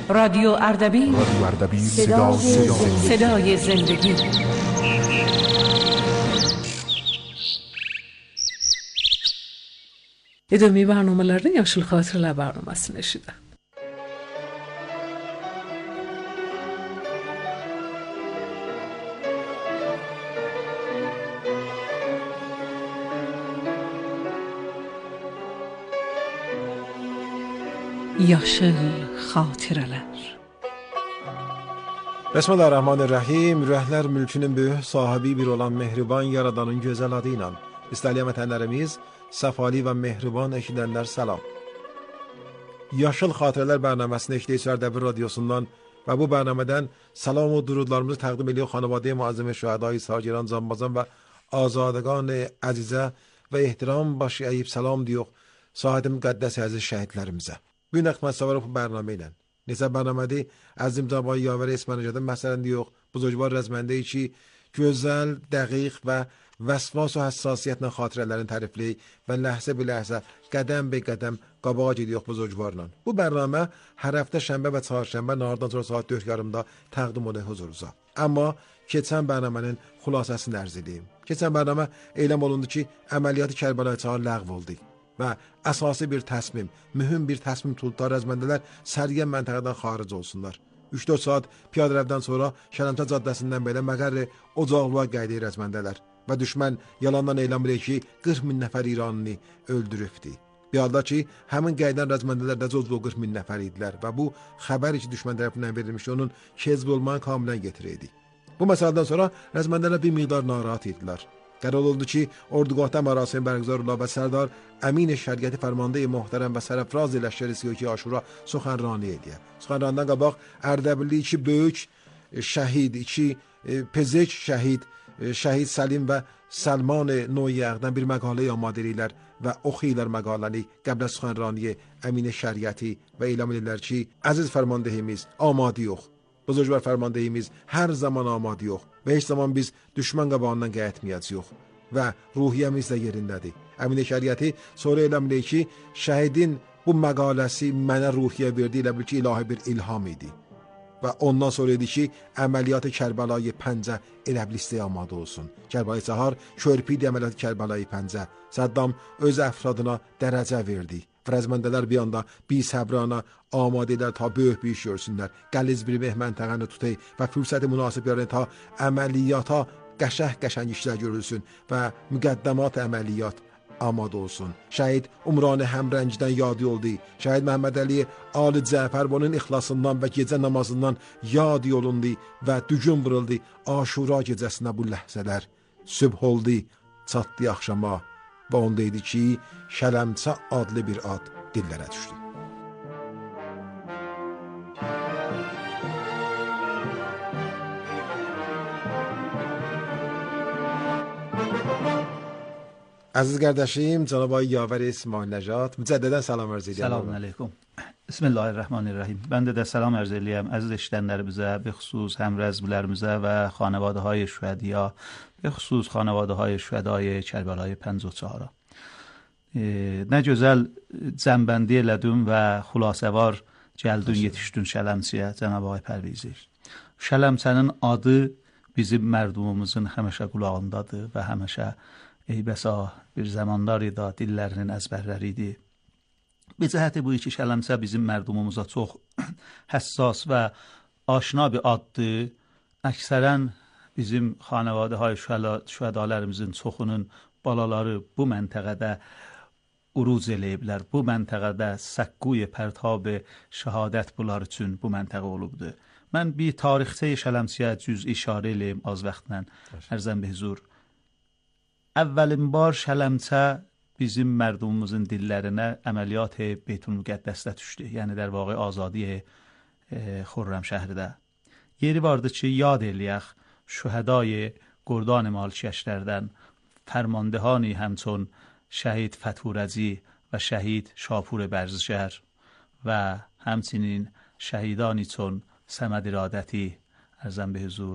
رادیو اردبیل صدای زندگی. İdəmi barnamələrin Yaşıl Xatirələr barnamasını eşidir. Yaşıl Xatirələr. Bismillahirrahmanirrahim. Ürəklər mülkünün böyük sahibi bir olan mehriban yaradanın gözəl adı ilə. İstəyilən vətənlərimiz, səfali və mehriban eşidənlər salam. Yaşıl Xatirələr bərnaməsini eşidirsiniz Ərdəbil radiosundan və bu bərnamədən salam və durudlarımızı təqdim edirik xanvadə müəzzəm şühədai Sagiran Canbazan və azadəgan əzizə və ehtiram başı əyib salam deyirik Sahid müqəddəs əziz şəhidlərimizə. Bu gün xidmətçilərimizə bu bərnamə ilə Neçə bərnamədə əzim Cəbay Yavər Esmənəcədə məsələn deyirik buzurgvar rəzməndə ki gözəl, dəqiq və vəsvas və həssasiyyətlə xatirələrin tərifli və ləhsə bir ləhsə, qədəm be qədəm qabağa gidiyoruz buzurgvarla. Bu bərnamə hər həftə şənbə və çarşənbə nahardan sonra saat 4:30-da təqdim olunur huzurunuza. Amma keçən bərnamənin xülasəsini ərz edeyim. Keçən bərnamə eyləm olundu ki, əməliyyatı Kərbəlayi Çağır ləğv oldu və əsası bir təsmim, mühüm bir təsmim tutdular rəzməndələr səriyən məntəqədən xaric olsunlar. 3-4 saat piyadərəvdən sonra Şələmçə caddəsindən belə məqərri ocaqlığa qayıdır rəzməndələr və düşmən yalandan eyləm edir ki 40 min nəfər İranlı öldürübdü. Bir halda ki həmin qayıdan rəzməndələr də cozlu 40 min nəfər idilər və bu xəbər ki düşmən tərəfindən verilmiş onun kəzb olmanı kamilən gətirəydi. Bu məsələdən sonra rəzməndələr bir miqdar narahat idilər. Qərar oldu ki, ordugahda mərasim bərgüzar ola və Sərdar Əmin Şərqəti fərmandeyi möhtərəm və sərəfraz eləşləri Siyoki Aşura suxanrani ediyor. Suxanrandan qabaq Ərdəbilli iki böyük şəhid, iki pezek şəhid, şəhid Səlim və Səlman Noyəğdən bir məqalə amadə edirlər və oxuyurlar məqaləni qəblə suxanrani Əmin Şərqəti və elam edirlər ki, əziz fərmandehimiz amadə yox. Buzurgvar fərmandehimiz hər zaman amadə yox və heç zaman biz düşmən qabağından qayıtmayacağıq və ruhiyyəmiz də yerindədir. Əmin Şərqəti sonra elam edir ki, şəhidin bu məqaləsi mənə ruhiyyə verdi elə bil ki, ilahi bir ilham idi. Və ondan sonra dedi ki, əməliyyatı Kərbəlayı Pəncə elə bil istəyə amadə olsun. Kərbəlayı Çağır körpüydü əməliyyatı Kərbəlayı Pəncə. Səddam öz əfradına dərəcə verdi. Rəzməndələr bir anda bisəbrana amadə edər ta böyük bir iş görsünlər. Qəliz bir məntəqəni tutay və fürsəti münasib yarın ta əməliyyata qəşəng işlər görülsün və müqəddəmat əməliyyat amadə olsun. Şəhid Umran Həmrəngidən yadi oldu. Şəhid Məhəmməd Əli Ali Cəfər bunun ixlasından və gecə namazından yadi olundu və dügün vuruldu. Aşura gecəsinə bu ləhzələr sübh oldu, çatdı axşama və onda idi ki, Şələmçə adlı bir ad dillərə düşdü. Əziz qardaşım, Cənab Yavər İsmail Nəcad, mücəddidən salam arz edirəm. Selamun aleyküm. Bismillahirrahmanirrahim. Ben de salam arz edirəm əziz eşidənlərimizə, bixüsus həmrəzmilərimizə və xanəvadəhay şühədəyə, bixüsus xanəvadəhay şühədəyə Kərbəlayı Pəncə. Nə gözəl cəmbəndi elədin və xülasəvar gəldin, yetişdin Şələmçəyə, Cənab Pərvizi. Şələmçənin adı bizim mərdumumuzun həmişə qulağındadır və həmişə eybəsa bir zamanlar idi, dillərinin əzbərləri idi. Bir cəhəti bu ki, Şələmçə bizim mərdumumuza çox həssas və aşina bir addır. Əksərən bizim xanəvadəhay şühədələrimizin çoxunun balaları bu məntəqədə uruc eləyiblər. Bu məntəqədə səqquy pərtab şəhadət bunlar üçün bu məntəqə olubdur. Mən bir tarixçə Şələmçəyə cüz işarə eləyim az vaxtla ərzən bir huzur. Əvvəlinbar Şələmçə bizim mərdumumuzun dillərinə əməliyyat Beytülmüqəddəsdə düşdü. Yəni در واقع azadi Xürrəmşəhərdə. Yeri vardı ki, yad eləyək şühədای Qurdan Malkəşlərdən fərmandehانی həmçون şəhid Fətxurəci və şəhid Şapur Bərzişəhər və həmçinin şəhidانی çون Səməd İradəti ərzən به حضور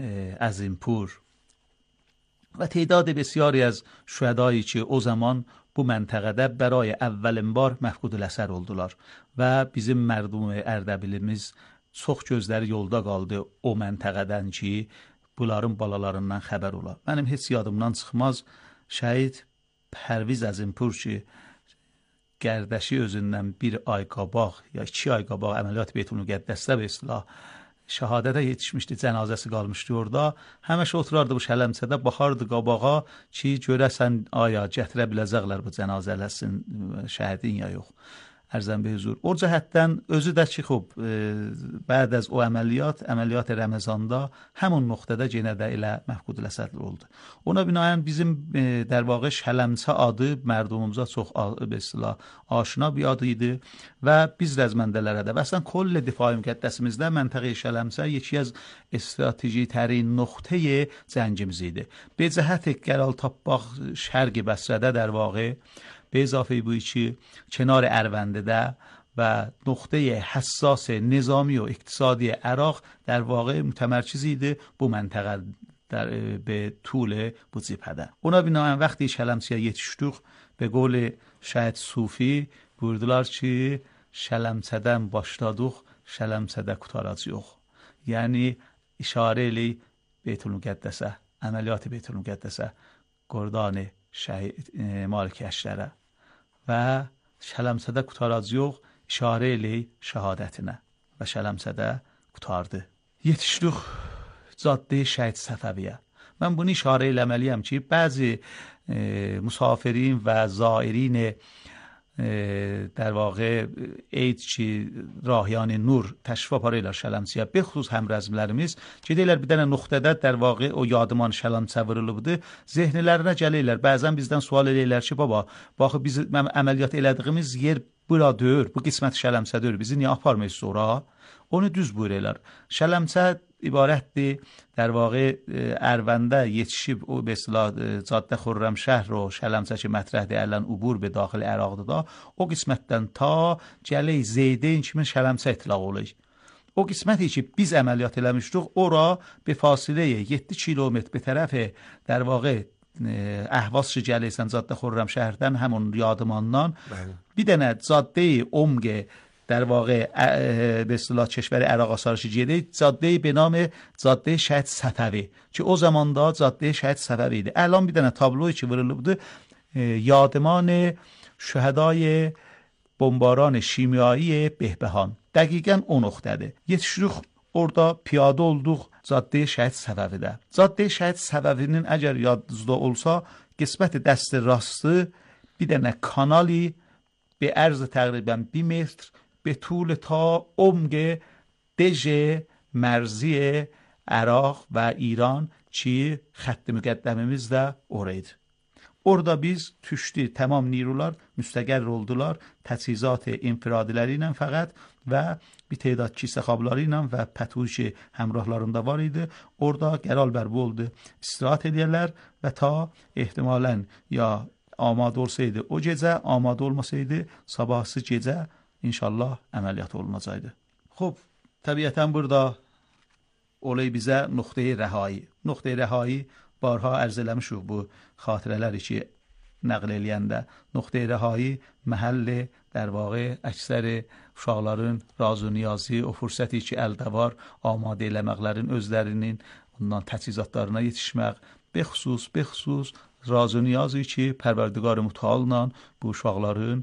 عظیمپور و تعداد بسیاری از شهدایی که او زمان bu məntəqədə برای اولین بار məfqud əsər oldular və bizim mərdum Ərdəbilimiz çox gözləri yolda qaldı o məntəqədən ki, bunların balalarından xəbər ola. Mənim heç yadımdan çıxmaz, şəhid Pərviz Əzimpur ki, gərdəşi özündən bir ay qabaq ya 2 ay qabaq əməliyyat Beytülmüqəddəsdə və islah şəhadətə yetişmişdi, cənazəsi qalmışdı orada. Həmişə oturardı bu şələmçədə, baxardı qabağa ki, görəsən aya gətirə biləcəklər bu cənazələsin şəhidin ya yox. Ərzən bir huzur. O cəhətdən özü də ki, xub, bəd az o əməliyyat Ramazanda həmin nöqtədə yenə də elə məfqud əsər oldu. Ona binaən bizim در واقع şələmçə adı mərdumumuza çox به اصطلاح aşina bir adı idi və biz rəzməndələrə də və əslən کل دفاع müqəddəsimizdə məntəqə şələmçə یکی از استراتژی ترین نقطه جنگimiz idi. به جهت قرار tapmaq şərq Bəsrədə در واقع به اضافه بویی که کنار ارونده‌ده و نقطه حساس نظامی و اقتصادی عراق در واقع متمرکزیده bu منطقه به طول bu cepheden. Ona binaen وقتی şələmçiyə yetişdik به قول şəhid Sufi buyurdular ki şələmçədən başladıq, şələmçədə qutaracağıq. Yəni işarə ilə Beytülmüqəddəsə, əməliyyat Beytülmüqəddəsə, Qordani şəhid Malik Əşlərə və şələmçədə qutaracağıq işarə ilə şəhadətinə və şələmçədə qutardı. Yetişdik caddə şəhid Səfəviyə. Mən bunu işarə eləməliyəm ki, bəzi müsafirin və zairin در واقع eid ki راهیان نور təşrif aparırlar şələmçiyə. Bexüsus həmrəzmlərimiz gedirlər bir dənə nöqtədə در واقع o yadman şələmçə vurulubdu. Zehnlərinə gəlirlər. Bəzən bizdən sual eləyirlər ki, baba, baxı biz əməliyyat elədiyimiz yer buradır, bu qismət şələmçədir. Bizi niyə aparmıyız sonra? Onu düz buyururlar. Şələmçə ibarətdir. در واقع اروندە yetişib o به اصطلاح جاده خرمشهر رو şələmçə ki mətrəhdir ələn ubur به داخل عراقdır da o qismətdən ta gəlik Zeydeyn kimi şələmçə itlaq olur. O qisməti ki biz əməliyyat eləmişdik ora به فاصله 7 kilometr به طرف در واقع Əhvaz ki gəlirsən جاده خرمشهرdən həmin yadmandan bir dənə جاده عمق در واقع به اصطلاح کشور عراق آثارش جیده جاده به نام جاده شهید صفوی که او زمان دا جاده شهید صفوی ده. الان بیدن تابلوی که ورلو بوده یادمان شهدای بمباران شیمیایی بهبهان دقیقاً اون نقطه. یتişdik orada piyade olduq جاده شهید صفوی ده. جاده شهید صفوی'nin اگر yadınızda olsa qisməti dəsti rastı bir dənə kanali به عرض تقریباً 2 متر به طول تا عمق دژ مرزی عراق و ایران ki xətt müqəddəmimiz də oraydı. Orada biz düşdü, tamam nirular müstəqər oldular, təchizat infiradiləri ilə fəqət və bir tədad kisəxabları ilə və pətruj həmrahlarında var idi. Orada qərar bərpa oldu. İstirahat edərlər və ta ehtimalən ya آماده olsaydı o gecə, آماده olmasaydı sabahsı gecə inşallah əməliyyat olunacaqdı. Xub, təbiətən burada olay bizə nöqtəyi rəhai. Nöqtəyi rəhai barha ərz eləmişik bu xatirələri ki nəql eləyəndə. Nöqtəyi rəhai məhəlli در واقع əksər uşaqların razı niyazı, o fürsəti ki əldə var, amadə eləməklərin özlərinin ondan təchizatlarına yetişmək, bexüsus razı niyazı ki Pərverdigar mütəallə bu uşaqların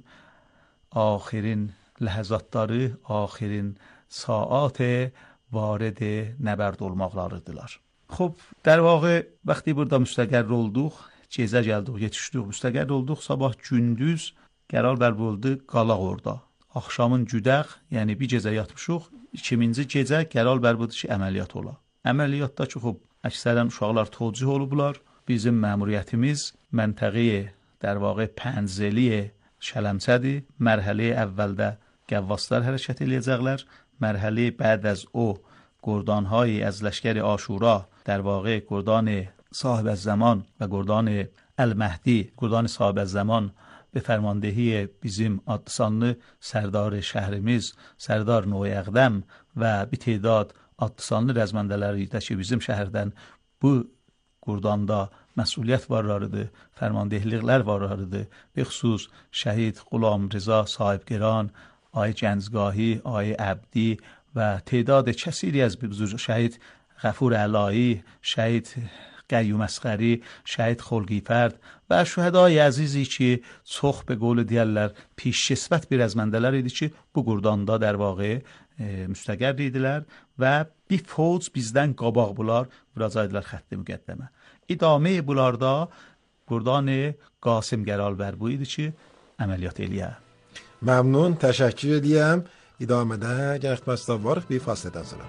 آخرین ləhəzatları, آخرین saat vارد نبرد olmaqlarıdılar. خب در واقع وقتی burada müstəqər olduq, gecə gəldik, yetişdik, müstəqər olduq, sabah gündüz qərar bərpa oldu, qalaq orada. Axşamın güdək, yəni bir gecə yatmışıq, ikinci gecə qərar bərpa oldu ki, əməliyyat ola. Əməliyyatda ki, xub, əksərən uşaqlar tövcih olublar. Bizim məmuriyyətimiz məntəqəyə در واقع پنزلی şələmçədir. Mərhələ əvvəldə qəvvaslar hərəkət edəcəklər. Mərhələ بعد از o گردانهای از لشکر آشورا در واقع گردان صاحب الزمان و گردان المهدی، گردان صاحب الزمان به فرماندهی bizim adsanlı سردار şəhrimiz سردار نوی اقدم و bir تعداد adsanlı rəzməndələri də ki bizim şəhərdən bu Qurdanda məsuliyyət varlarıdır, fərmandehliklər varlarıdır. Be xüsus şəhid Qulamrza Sahibgeran, Ay Gəncgahi, Ay Əbdi və تعداد کثیری از بزرگ شهید غفور علایی، شهید قیوم اصغری، شهید خلقیفرد و şühədai əzizi ki, çox be qolu deyərlər, pişkisvət bir əzməndələr idi ki, bu qurdanda در واقع müstəqər idilər və bir fauc bizdən qabaq bunlar müraciət xətti müqəddəmə. İdamə bunlarda qurdan Qasım Gəralbər bu idi ki, əməliyyat eləyə. ممنون، تشکر ediyəm. İdamədə gələkməzdə varıq bir fasilədən sonra.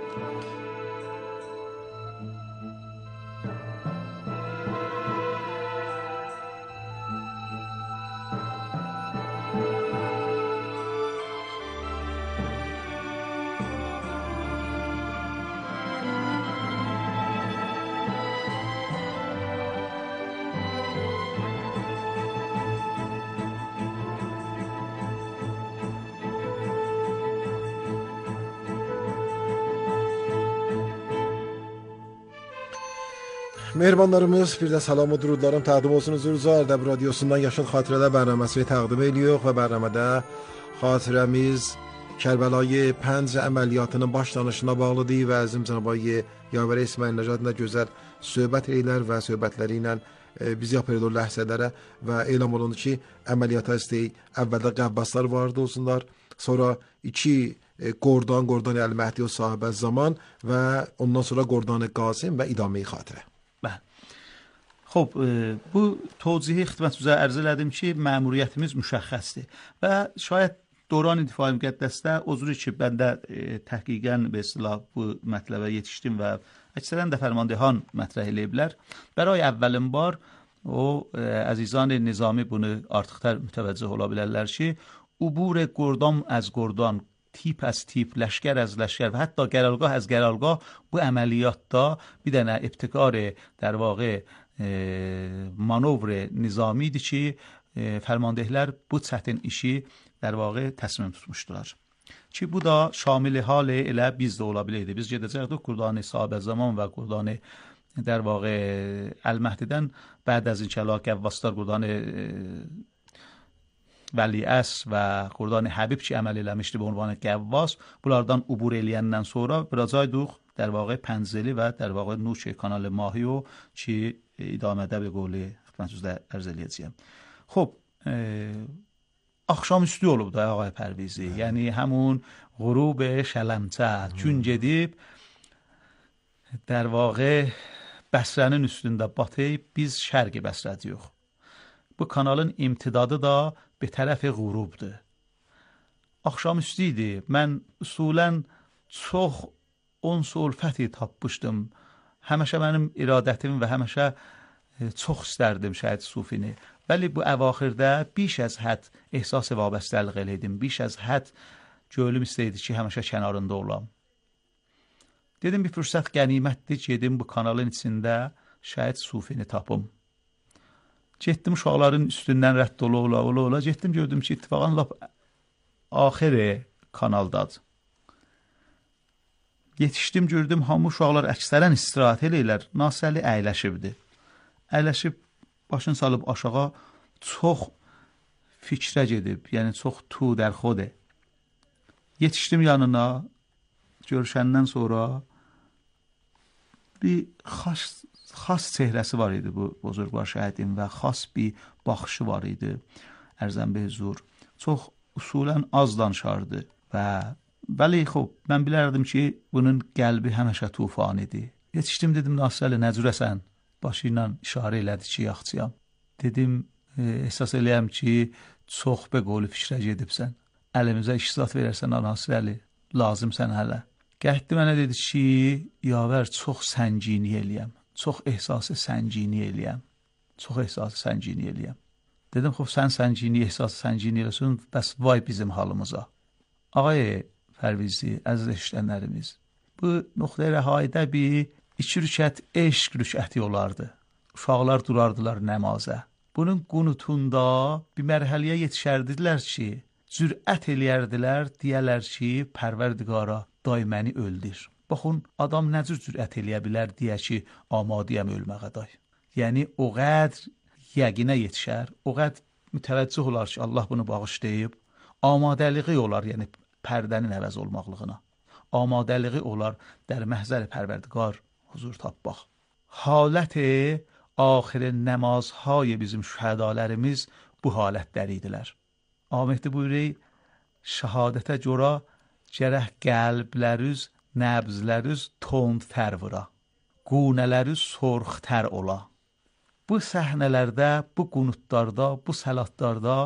Mehribanlarımız, bir də salam və durudlarım təqdim olsun huzurunuzda. Ərdəb radiosundan Yaşıl Xatirələr bərnaməsi təqdim edirik və bərnamədə xatirəmiz Kərbəlayı Pənc əməliyyatının başlanışına bağlıdır və əzim cənab Yavər İsmail Nəcadla gözəl söhbət eylər və söhbətləri ilə biz yapırıq o ləhzələrə və elam olundu ki, əməliyyata istəyik. Əvvəldə Qəbbaslar vardı olsunlar, sonra iki Qordan Əl-Məhdi o sahibə zaman və ondan sonra Qordan Qasım və İdamə-i Xatirə. خب bu توضیح xidmətinizə ərz elədim ki, məmuriyyətimiz müşəxxəsdir və şayət دوران دفاع müqəddəsdə özür ki, mən də təhqiqən به اصطلاح bu mətləbə yetişdim və əksərən də fərmandehan mətrəh eləyiblər. Bəray əvvəlin bar o əzizan nizami bunu artıqlar mütəvəccüh ola bilərlər ki, ubur Qordan az Qordan, tip az tip, لشکر از لشکر و حتی گرالگاه از گرالگاه bu əməliyyatda bir dənə ibtikar در واقع manevr nizamidir ki, fərmandehlər bu çətin işi در واقع təsmin tutmuşdular. Ki bu da şamil hal elə biz də ola biləydi. Biz gedəcəkdik Qurdan Sahibə Zaman və Qurdan در واقع Əl-Məhdidən بعد از اینکه Qəvvaslar Qurdan Vəli-Əs və Qurdan Həbib ki əməl eləmişdi bu ünvanı Qəvvas, bunlardan ubur eləyəndən sonra birəcəydıq در واقع پنزلی و در واقع نوچ کانال ماهی و چی idamədə bir qolu xidmətinizdə ərz eləyəcəyəm. خب axşamüstü olub da ağay Pərvizi. Yəni həmun غروب şələmçə gün gedib در واقع Bəsrənin üstündə batıb biz şərqi Bəsrədiyik. Bu kanalın imtidadı da bir tərəfi qurubdur. Axşamüstü idi. Mən usulən çox onsuz fəthi tapmışdım. Həmişə mənim iradətim və həmişə çox istərdim şəhid Sufini. Bəli bu əvaxirdə بیش از hədd ehsas vabəstəlik elədim. بیش از hədd gönlüm istəyirdi ki, həmişə kənarında olam. Dedim bir fürsət qənimətdir ki, gedim bu kanalın içində şəhid Sufini tapım. Getdim uşaqların üstündən rədd ola, getdim gördüm ki, ittifaqan lap axir kanaldadır. Yetişdim, gördüm, hamı uşaqlar əksərən istirahət eləyirlər. Nasəli əyləşibdi. Əyləşib, başını salıb aşağı çox fikrə gedib, yəni çox tu dərxodə. Yetişdim yanına, görüşəndən sonra bir xas çehrəsi var idi bu bozorgvar şəhidin və xas bir baxışı var idi. Ərzən be huzur. Çox usulən az danışardı və bəli, xub, mən bilərdim ki, bunun qəlbi həmişə tufan idi. Yetişdim, dedim, Nasrəli, nəcürəsən? Başı ilə işarə elədi ki, yaxçıyam. Dedim, ehsas eləyəm ki, çox be qolu fikrə gedibsən. Əlimizə işzat verərsən, Nasrəli, lazımsən hələ. Qəhdi mənə dedi ki, yavər, çox səngini eləyəm. Çox ehsası səngini eləyəm. Çox ehsası səngini eləyəm. Dedim, xub, sən səngini, ehsası səngini eləsin, bəs vay bizim halımıza. Ağay Pərvizi, əziz eşidənlərimiz, bu nöqtə rəhaydə bir 2 rükət eşq rükəti olardı. Uşaqlar durardılar nəmazə. Bunun qunutunda bir mərhələyə yetişərdilər ki, cürət eləyərdilər, deyərlər ki, Pərverdigara, day məni öldür. Baxın, adam nə cür cürət eləyə bilər deyə ki, amadiyəm ölməyə day. Yəni o qədər yəqinə yetişər, o qədər mütəvəccüh olar ki, Allah bunu bağışlayıb, amadəliği olar, yəni pərdənin əvəz olmaqlığına. Amadəliği olar در محضر پروردگار huzur tapmaq. Haləti axir namazهای bizim şühədalarımız bu halətləri idilər. Ahmedi buyuruyor, şəhadətə görə gərək qəlbləriniz, nəbzləriniz tondtər vura, qunələriniz sorxtər ola. Bu səhnələrdə, bu qunutlarda, bu səlatlarda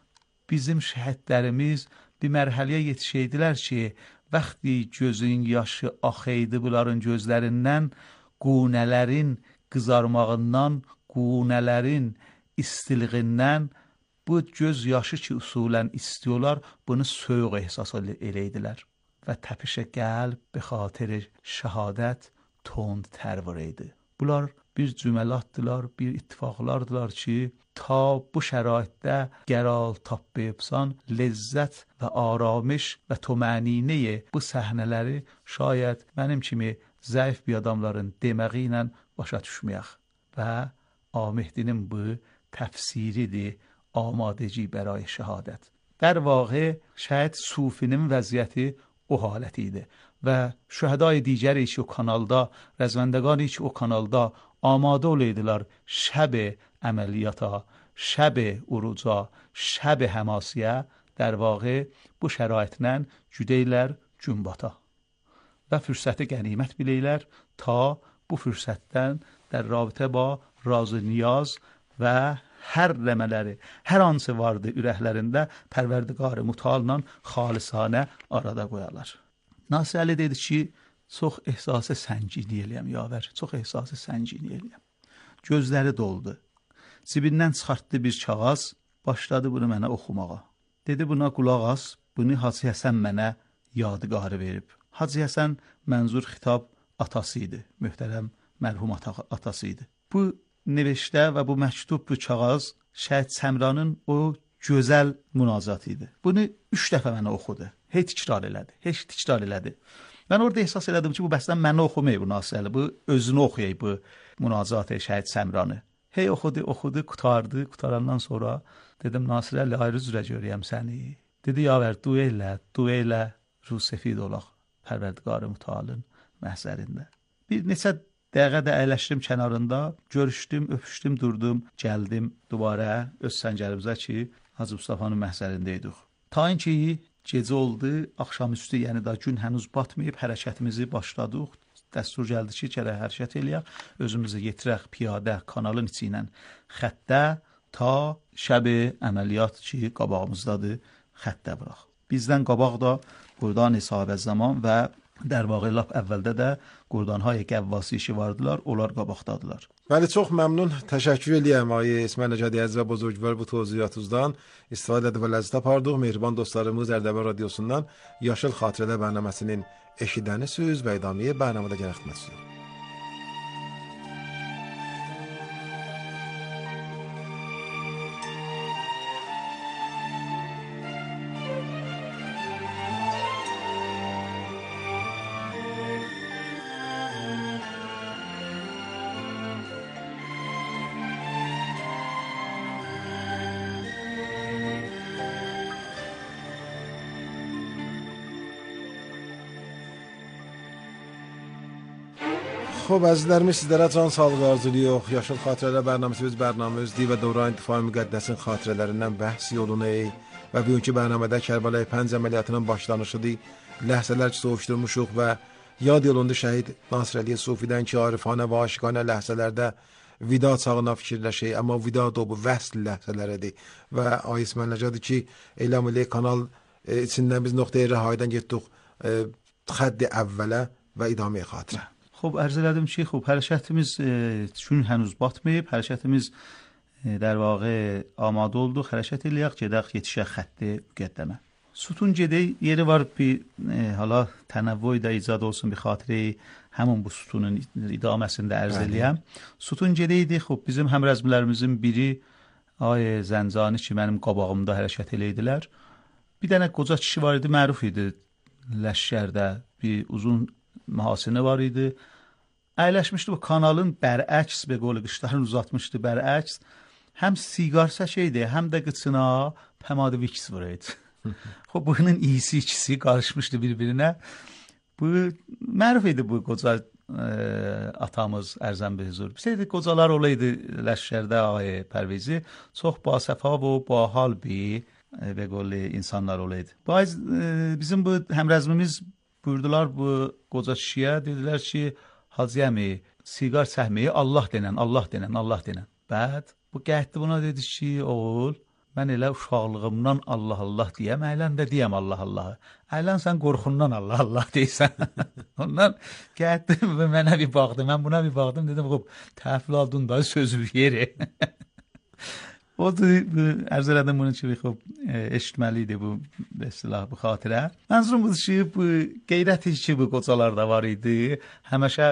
bizim şəhidlərimiz bir mərhələyə yetişəydilər ki, vaxtı gözün yaşı axıydı bunların gözlərindən, qunələrin qızarmağından, qunələrin istiliğindən, bu göz yaşı ki usulən istiyorlar, bunu soyuq ehsas eləydilər. Və təpişə qəlb be xatir şəhadət tond tərvur idi. Bunlar bir cüməlatdılar, bir ittifaqlardılar ki, ta bu şəraitdə qəral tapbayıbsan, lezzət və aramış və tumanineyi bu səhnələri şayət mənim kimi zəif bir adamların deməği ilə başa düşməyək. Və Ahmedinin bu təfsiridir, amadeci برای şəhadət. در واقع şəhid sufinin vəziyyəti o halət idi və şühədai digəri ki o kanalda, rəzvəndəqani ki o kanalda amadə olaydılar şəb əməliyyata, şəb uruca, şəb həmasiyə, در واقع bu şəraitlə güdəylər cümbata və fürsəti qənimət biləylər ta bu fürsətdən در رابطه با راز و نیاز və hər rəmələri, hər hansı vardı ürəklərində Pərverdigar mütəallə xalisanə arada qoyarlar. Nasir Əli dedi ki, çox ehsası səngini eləyəm, yavər, çox ehsası səngini eləyəm. Gözləri doldu. Cibindən çıxartdı bir kağız, başladı bunu mənə oxumağa. Dedi, buna qulaq as, bunu Hacı Həsən mənə yadigarı verib. Hacı Həsən mənzur xitab atası idi, möhtərəm mərhum atası idi. Bu nevişdə və bu məktub, bu kağız Şəhid Səmranın o gözəl münacatı idi. Bunu 3 dəfə mənə oxudu. Heç təkrar elədi. Mən orada ehsas elədim ki, bu bəsdən mənə oxumayı bu Nasir Əli, bu özünü oxuyayı bu münacatı Şəhid Səmranı. Hey oxudu, qutarandan sonra dedim, Nasir Əli, ayrı cürə görəyəm səni. Dedi, yavər, dua elə, rusefid olaq Pərverdigar mütəalın məhzərində. Bir neçə dəqiqə də əyləşdim kənarında, görüşdüm, öpüşdüm, durdum, gəldim dubara öz səngərimizə ki, Hacı Mustafa'nın məhzərindəydik. Tayin ki, gecə oldu, axşamüstü, yəni da gün hənuz batmayıb, hərəkətimizi başladıq. Dəstur gəldi ki, gərək hərəkət eləyək, özümüzü yetirək piyadə kanalın içi ilə xəttə ta şəb əməliyyat ki, qabağımızdadır, xəttə bıraq. Bizdən qabaq da buradan hesabə zaman və در واقع lap əvvəldə də qurdanhay qəvvasi işi vardılar, onlar qabaqdadılar. Bəli, çox məmnun, təşəkkür edirəm Ayə İsmail Nəcədi əziz və buzurgvar bu tövziyatınızdan istifadə edib və ləzzət apardıq. Mehriban dostlarımız Ərdəbil radiosundan Yaşıl Xatirələr bərnaməsinin eşidənisiz və idamiyə bərnamədə gənə xidmətçisiz. خب əzizlərimiz, sizlərə can sağlığı arzulayıq. Yaşıl Xatirələr bərnaməsi öz bərnaməmizdir və dövran İttifaq Müqəddəsin xatirələrindən bəhs yolunu və bugünkü bərnamədə Kərbəlayi Pənc əməliyyatının başlanışıdır. Ləhzələr ki, soğuşdurmuşuq və yad yolunda şəhid Nasir Əli Sufidən ki, arifanə və aşiqanə ləhzələrdə vida çağına fikirləşək, amma vida da bu vəsl ləhzələridir. Və Ayə İsmail Nəcədi ki, eləməli kanal içindən biz nöqtəyə rəhaydən getdik xədd əvvələ və idaməyə xatirə. خب عرض elədim ki, xub hərəkətimiz çün hənuz batmayıb, hərəkətimiz در واقع آماده olduq, hərəkət eləyək, gedək yetişək xətti müqəddəmə. Sütun gedək, yeri var bir hala tənəvvü də icad olsun bir xatirə həmin bu sütunun idaməsində ərz eləyəm. Sütun gedəydi, xub bizim həmrəzmilərimizin biri Ay Zəncani ki, mənim qabağımda hərəkət eləydilər. Bir dənə qoca kişi var idi, məruf idi Ləşkərdə, bir uzun mühasini var idi. əyləşmişdi bu kanalın bərəks, be qolu qışlarını uzatmışdı bərəks. Həm siqar səşəydi, həm də qıçına pəmadı Vicks vuraydı. Xub bunun iyisi ikisi qarışmışdı bir-birinə. Bu məruf idi bu qoca atamız Ərzən be huzur. Bizdə qocalar olaydı ləşkərdə ağay Pərvizi. Çox basəfa və bahal bir be qolu insanlar olaydı. Bizim bu həmrəzmimiz buyurdular bu qoca kişiyə, dedilər ki, Hacı əmi, siqar səhməyi Allah denən. Bəd, bu qəhdi buna dedi ki, oğul, mən elə uşaqlığımdan Allah deyəm, əylən də deyəm Allah. Əylən sən qorxundan Allah deysən. Ondan qəhdi mənə bir baxdı, mən buna bir baxdım, dedim, təhvil aldın da sözü yeri. O da ərz elədim bunun ki, eşitməliydi bu bu xatirə. Mənzurum budur ki, bu qeyrəti ki, bu qocalarda var idi, həməşə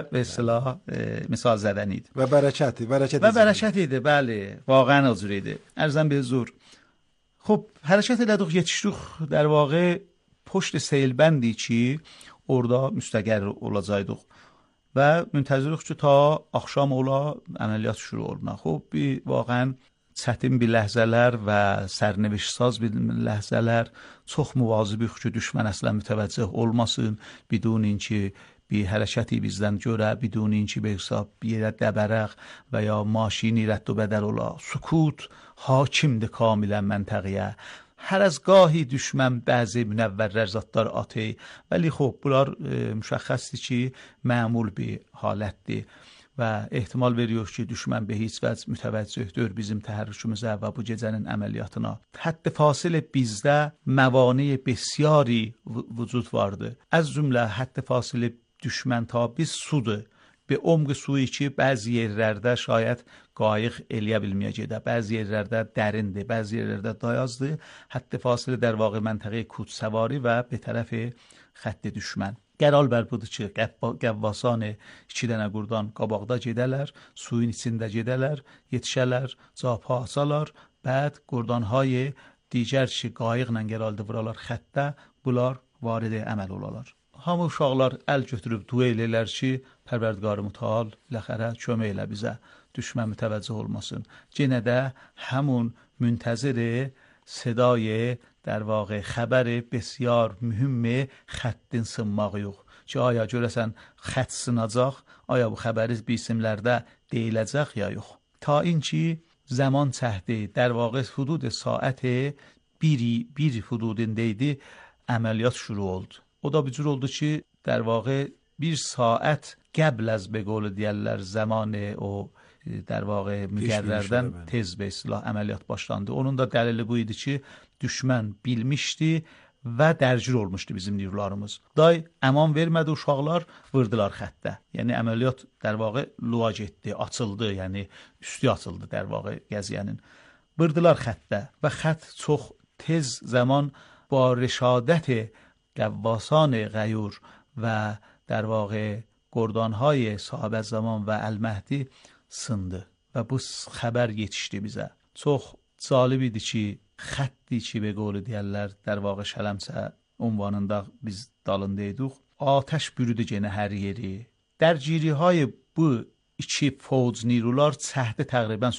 misal zədən idi. Və bərəkət idi, bəli, vaqən o cür idi. Ərzən be huzur. Xub, hərəkət elədik, yetişdik, در واقع پشت سیلبندی ki, orada müstəqər olacaqdıq. Və müntəziriq ki, ta axşam ola əməliyyat şuru oluna. Xub, vaqən çətin bir ləhzələr və sərnivişsaz bir ləhzələr, çox muvazibik ki, düşmən əslən mütəvəccüh olmasın, bidunin ki, bir hərəkəti bizdən görə, bidunin ki, bir hesab bir yerə dəbərəq və ya maşini rədd و bədəl ola. Sukut hakimdir kamilən məntəqiyə. Hər az gahi düşmən bəzi münəvvərlər zatlar atı. Vəli xob, bunlar müşəxəsdir ki, məmul bir halətdir. Və ehtimal veriyor ki, düşmən be heç vəcd mütəvəccühdür bizim təhərrükümüzə və bu gecənin əməliyyatına. Hətta fasilə bizdə məvani besiari vücud vardı. Az cümlə hətta fasilə düşmən ta biz sudur. Be omq suyu ki, bəzi yerlərdə şayət qayıq eləyə bilməyəcəkdə, bəzi yerlərdə dərindir, bəzi yerlərdə dayazdır. Hətta fasilə در واقع məntəqə kudsəvari və be tərəfi xətti düşmən. Qəral bər budur ki, qəvvasan 2 dənə qurdan qabaqda gedələr, suyun içində gedələr, yetişələr, capa asalar, bəd qurdanهای digər ki, qayıqla gələldi vuralar xəttə, bunlar varidi əməl olalar. Hamı uşaqlar əl götürüb dua elələr ki, Pərverdigar mütəal ləxərə kömək elə bizə, düşmən mütəvəccüh olmasın. Yenə də həmun müntəziri صدای در واقع خبر بسیار مهم xəttin sınmağı yox. Ki, aya görəsən xət sınacaq, aya bu xəbəri bisimlərdə deyiləcək ya yox. Ta in ki, zaman çəhdi, در واقع حدود saat bir hududindeydi, əməliyyat şuru oldu. O da bir cür oldu ki, در واقع bir saat qəbl az به قول deyərlər zamanı o در واقع müqərrərdən tez be silah əməliyyat başlandı. Onun da dəlili bu idi ki, düşmən bilmişdi və dərcir olmuşdu bizim nirlarımız. Day əman vermədi, uşaqlar vurdular xəttə. Yəni əməliyyat در واقع luac etdi, açıldı, yəni üstü açıldı در واقع qəziyyənin. Vurdular xəttə və xətt çox tez zaman با رشادت قواصان غیور و در واقع قردانهای صاحب زمان و المهدی sındı və bu xəbər yetişdi bizə. Çox cəlib idi ki, xətti ki, be qolu deyərlər, در واقع şələmsə ünvanında biz dalındaydıq. Ateş bürüdü genə hər yeri. Dərgirihay bu iki fauc nirular çəhdi təqribən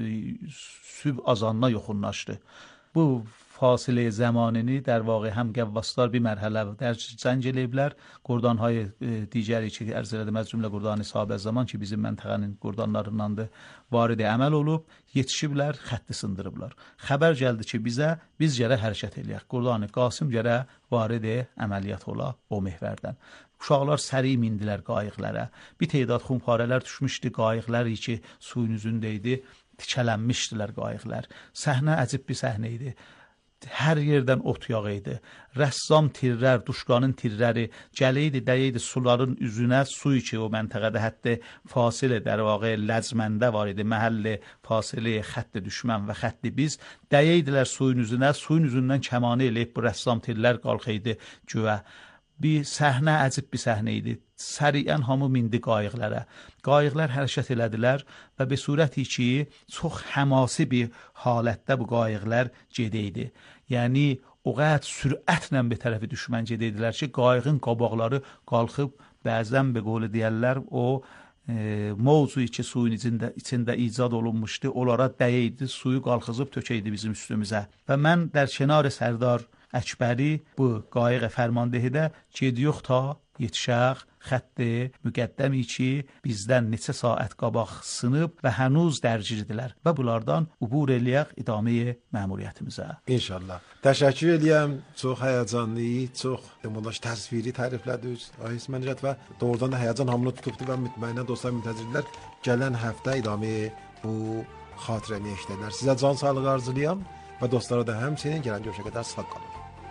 sübh azanına yoxunlaşdı. Bu fasilə zamanını در واقع هم qəvvaslar bir mərhələ در cəng eləyiblər. Qurdanهای digəri ki, ərz elədim, az cümlə qurdanı sahabə zaman ki, bizim məntəqənin qurdanlarındandır, varidi əməl olub, yetişiblər, xətti sındırıblar. Xəbər gəldi ki, biz gərək hərəkət eləyək. Qurdanı Qasım gərək varidi əməliyyat ola o mehvərdən. Uşaqlar səri mindilər qayıqlara. Bir teydad xumparələr düşmüşdü qayıqlar ki, suyun üzündəydi, tikələnmişdilər qayıqlar. Səhnə əcib bir səhnə idi. Hər yerdən ot yağı idi. Rəssam tirlər, duşqanın tirləri gələydi, dəyəydi suların üzünə, su ki o məntəqədə hətta fasilə در واقع ləcməndə var idi, məhəlli fasilə xətti düşmən və xətti biz, dəyəydilər suyun üzünə, suyun üzündən kəmanı eləyib bu rəssam tirlər qalxıydı güvə. Bir səhnə, əcib bir səhnə idi. Səriyən hamı mindi qayıqlara. Qayıqlar hərəkət elədilər və bir surəti ki, çox həmasi bir halətdə bu qayıqlar gedəydi. Yəni, o qədər sürətlə bir tərəfi düşmən gedeydilər ki, qayığın qabaqları qalxıb, bəzən bir qolu deyərlər, o mövzu ki suyun içində icad olunmuşdu, onlara dəyəydi, suyu qalxızıb tökəydi bizim üstümüzə. Və mən dərkənar Sərdar Əkbəri bu qayıq fərmandehidə gediyox ta yetişək xətti müqəddəmi ki bizdən neçə saat qabaq sınıb və hənuz dərcirdilər və bunlardan ubur eləyək idamə məmuriyyətimizə. İnşallah. Təşəkkür edirəm. Çox həyəcanlı, çox deməli təsviri təriflədiniz. Ay İsmail Nəcət və doğrudan da həyəcan hamını tutubdu və mütməyyən dostlar müntəzirlər gələn həftə idamə bu xatirəni eşidərlər. Sizə can sağlığı arzulayıram və dostlara da həmçinin gələn görüşə qədər sağ qalın.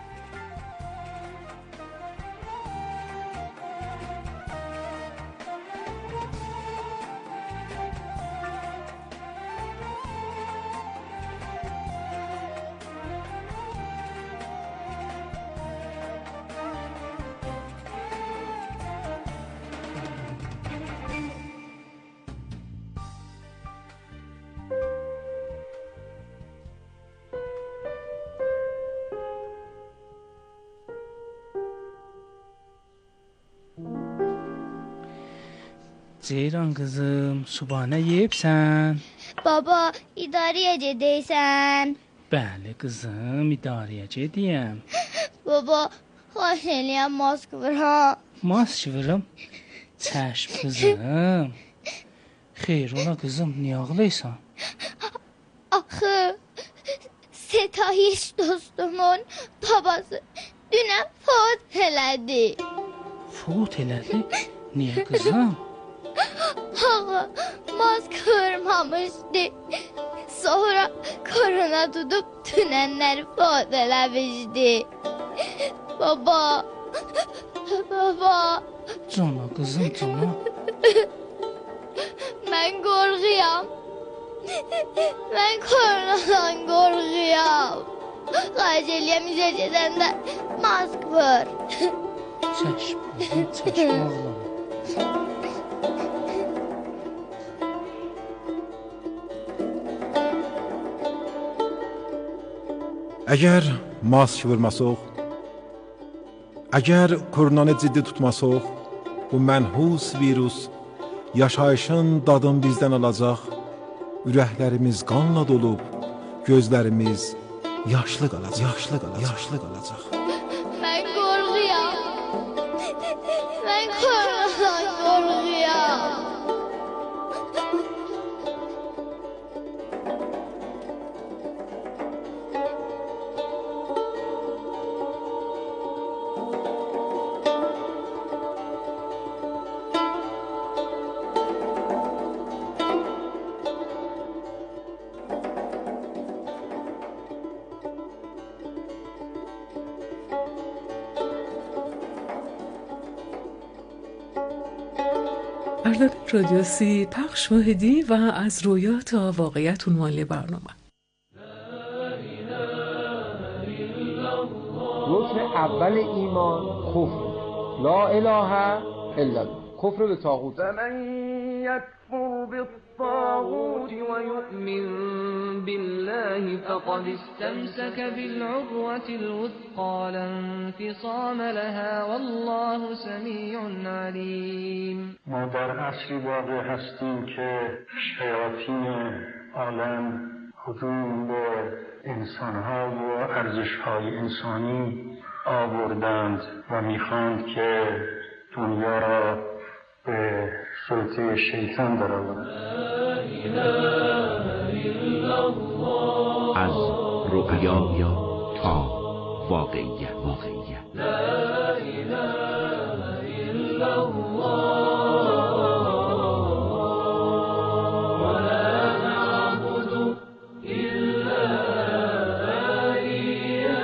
Ceyran kızım, subana yiyipsən? Baba, idariyəcədəysən. Bəli qızım, idariyəcədiyəm. Baba, xahiş eləyəm mask vur ha. Mask vurum? Çəşm qızım. Xeyr ola qızım, niyə ağlayırsan? Axı, Setayiş dostumun babası dünən fot elədi. Fot elədi? Niyə qızım? Ağa, mask vurmamışdı. Sonra korona tutup dünenler fot eləmişdi. Baba, baba. Cana qızım, cana. Mən qorxuyam. Mən koronadan qorxuyam. Xahiş eləyəm üzə gedəndə mask vur. Çəşm qızım, çəşm ağlama. Əgər mask vurmasaq, əgər koronanı ciddi tutmasaq, bu mənhus virus yaşayışın dadını bizdən alacaq, ürəklərimiz qanla dolub, gözlərimiz yaşlı qalacaq. Mən qorxuyam. Mən koronadan qorxuyam. اردبیل رادیو سی پخش واحدی و از رویا تا واقعیت عنوان برنامه. رکن اول ایمان کفر، لا اله الا الله، کفر به طاغوت. فمن یکفر بالطاغوت و یؤمن بالله فقد استمسك بالعروة الوثقى لا انفصام لها والله سمیع علیم. ما در عصری واقع هستیم که شیاطین عالم هجوم به انسان‌ها و ارزش‌های انسانی آوردند و می‌خواند که دنیا را به سلطه شیطان درآورند. از رؤیا تا واقعیت. لا اله الا الله ولا نعبد الا اياه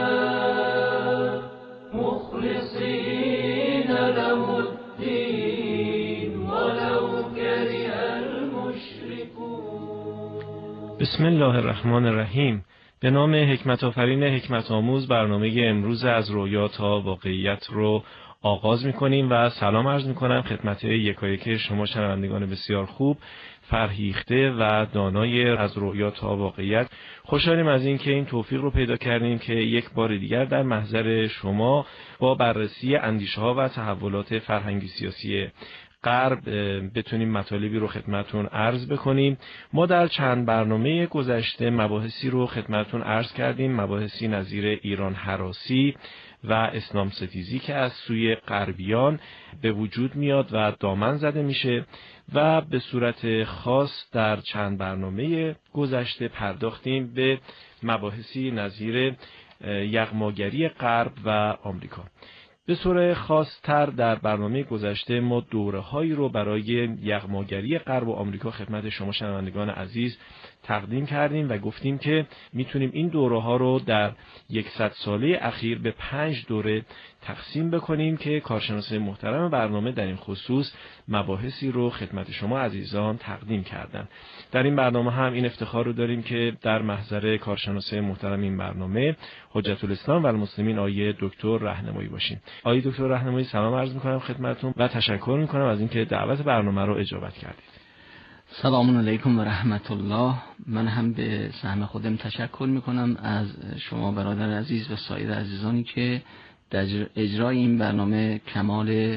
مخلصين له الدين ولو كره المشركون. بسم الله الرحمن الرحیم. به نام حکمت آفرین حکمت آموز برنامه امروز از رویا تا واقعیت رو آغاز می‌کنیم و سلام عرض می‌کنم خدمت یکایک شما شنوندگان بسیار خوب، فرهیخته و دانای از رویا تا واقعیت. خوشحالیم از این که این توفیق رو پیدا کردیم که یک بار دیگر در محضر شما با بررسی اندیشه‌ها و تحولات فرهنگی سیاسی غرب بتونیم مطالبی رو خدمتون عرض بکنیم. ما در چند برنامه گذشته مباحثی رو خدمتون عرض کردیم، مباحثی نظیر ایران هراسی و اسلام ستیزی که از سوی غربیان به وجود میاد و دامن زده میشه و به صورت خاص در چند برنامه گذشته پرداختیم به مباحثی نظیر یغماگری غرب و آمریکا. به صورت خاص‌تر در برنامه گذشته ما دوره‌هایی رو برای یغماگری غرب و آمریکا خدمت شما شنوندگان عزیز تقدیم کردیم و گفتیم که میتونیم این دوره‌ها رو در 100 ساله اخیر به 5 دوره تقسیم بکنیم که کارشناسای محترم برنامه در این خصوص مباحثی رو خدمت شما عزیزان تقدیم کردن. در این برنامه هم این افتخار رو داریم که در محضر کارشناسای محترم این برنامه حجت الاسلام و المسلمین آقای دکتر راهنمایی باشیم. آقای دکتر راهنمایی سلام عرض می‌کنم خدمتتون و تشکر می‌کنم از اینکه دعوت برنامه رو اجابت کردید. سلام علیکم و رحمت الله. من هم به سهم خودم تشکر میکنم از شما برادر عزیز و سایر عزیزانی که در اجرای این برنامه کمال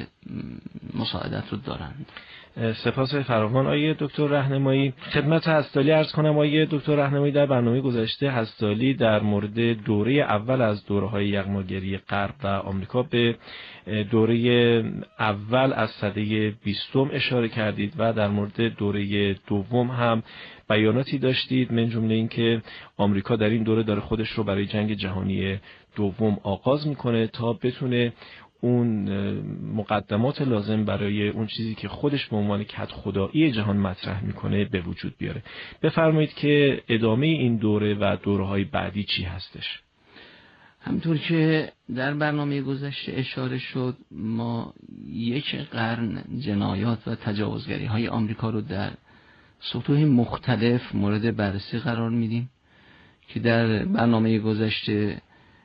مساعدت رو دارند. سپاس فراوان آقای دکتر راهنمایی. خدمت هستالی عرض کنم آقای دکتر راهنمایی در برنامه گذشته هستالی در مورد دوره اول از دوره‌های یغماگری غرب و آمریکا به دوره اول از سده 20 اشاره کردید و در مورد دوره دوم هم بیاناتی داشتید، من جمله این که آمریکا در این دوره داره خودش رو برای جنگ جهانی دوم آغاز میکنه تا بتونه اون مقدمات لازم برای اون چیزی که خودش به عنوان کد خدایی جهان مطرح میکنه به وجود بیاره. بفرمایید که ادامه این دوره و دوره‌های بعدی چی هستش؟ همطور که در برنامه گذشته اشاره شد، ما 1 قرن جنایات و تجاوزگری های آمریکا رو در سطوح مختلف مورد بررسی قرار میدیم که در برنامه گذشته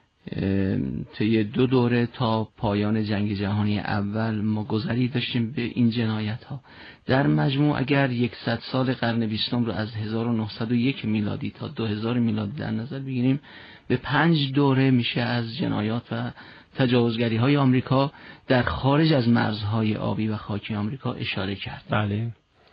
طی 2 دوره تا پایان جنگ جهانی اول ما گذری داشتیم به این جنایت ها. در مجموع اگر 100 سال قرن 20 رو از 1901 میلادی تا 2000 میلادی در نظر بگیریم، به 5 دوره میشه از جنایات و تجاوزگری های آمریکا در خارج از مرزهای آبی و خاکی آمریکا اشاره کرد. بله.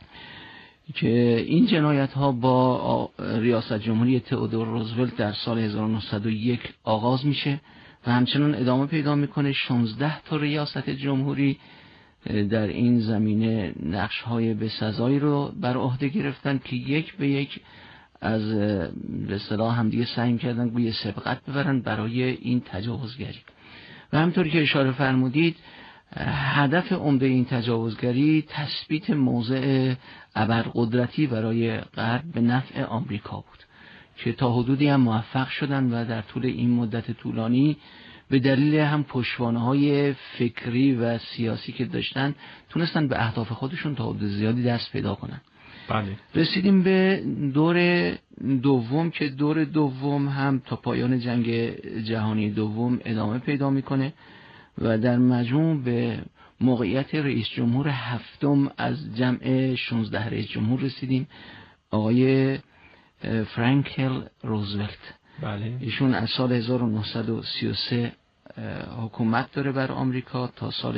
که این جنایت ها با ریاست جمهوری تئودور روزولت در سال 1901 آغاز میشه و همچنان ادامه پیدا میکنه. 16 تا ریاست جمهوری در این زمینه نقش های بسزایی رو بر عهده گرفتن که یک به یک از به اصطلاح هم دیگه سعی کردن گوی سبقت ببرن برای این تجاوزگری. و همطور که اشاره فرمودید، هدف عمده این تجاوزگری تثبیت موضع ابرقدرتی برای غرب به نفع آمریکا بود که تا حدودی هم موفق شدن و در طول این مدت طولانی به دلیل هم پشتوانه‌های فکری و سیاسی که داشتن تونستن به اهداف خودشون تا حد زیادی دست پیدا کنن. بله. رسیدیم به دور دوم که دور دوم هم تا پایان جنگ جهانی دوم ادامه پیدا میکنه و در مجموع به موقعیت رئیس جمهور هفتم از جمع 16 رئیس جمهور رسیدیم، آقای فرانکلین روزولت. بله. ایشون از سال 1933 حکومت داره بر آمریکا تا سال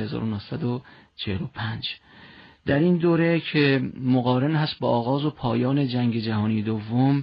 1945. در این دوره که مقارن هست با آغاز و پایان جنگ جهانی دوم،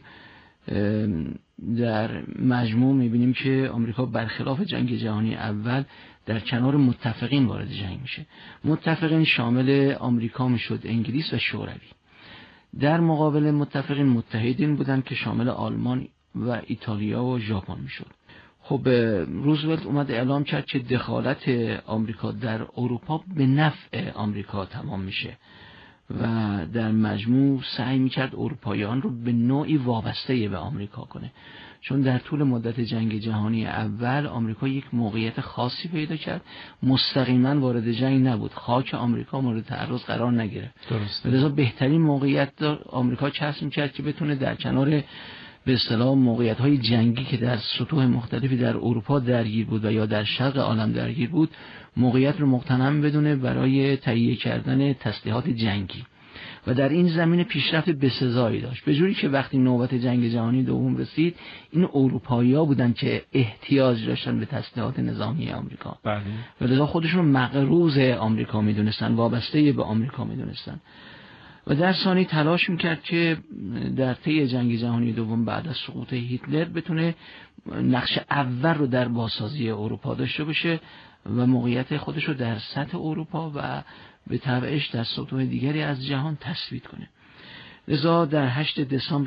در مجموع میبینیم که آمریکا برخلاف جنگ جهانی اول در کنار متفقین وارد جنگ میشه. متفقین شامل آمریکا میشد، انگلیس و شوروی. در مقابل متفقین متحدین بودن که شامل آلمان و ایتالیا و ژاپن میشد. خب روزولت اومد اعلام کرد که دخالت آمریکا در اروپا به نفع آمریکا تمام میشه و در مجموع سعی میکرد اروپاییان رو به نوعی وابسته به آمریکا کنه، چون در طول مدت جنگ جهانی اول آمریکا یک موقعیت خاصی پیدا کرد، مستقیما وارد جنگ نبود، خاک آمریکا مورد تعرض قرار نگرفت. درسته. لذا بهترین موقعیت آمریکا کسب میکرد که بتونه در کنار به اصطلاح موقعیت‌های جنگی که در سطوح مختلفی در اروپا درگیر بود و یا در شرق عالم درگیر بود، موقعیت رو مغتنم بدونه برای تهیه کردن تسلیحات جنگی. و در این زمینه پیشرفت بسزایی داشت، به جوری که وقتی نوبت جنگ جهانی دوم رسید این اروپایی‌ها بودن که احتیاج داشتن به تسلیحات نظامی آمریکا. بله. و لذا خودشون مقروض آمریکا میدونستن، وابسته به آمریکا میدونستن و در ثانی تلاش میکرد که در طی جنگ جهانی دوم بعد از سقوط هیتلر بتونه نقش اول رو در بازسازی اروپا داشته باشه و موقعیت خودش رو در سطح اروپا و به تبعش در سطوح دیگری از جهان تثبیت کنه. لذا در 8 دسامبر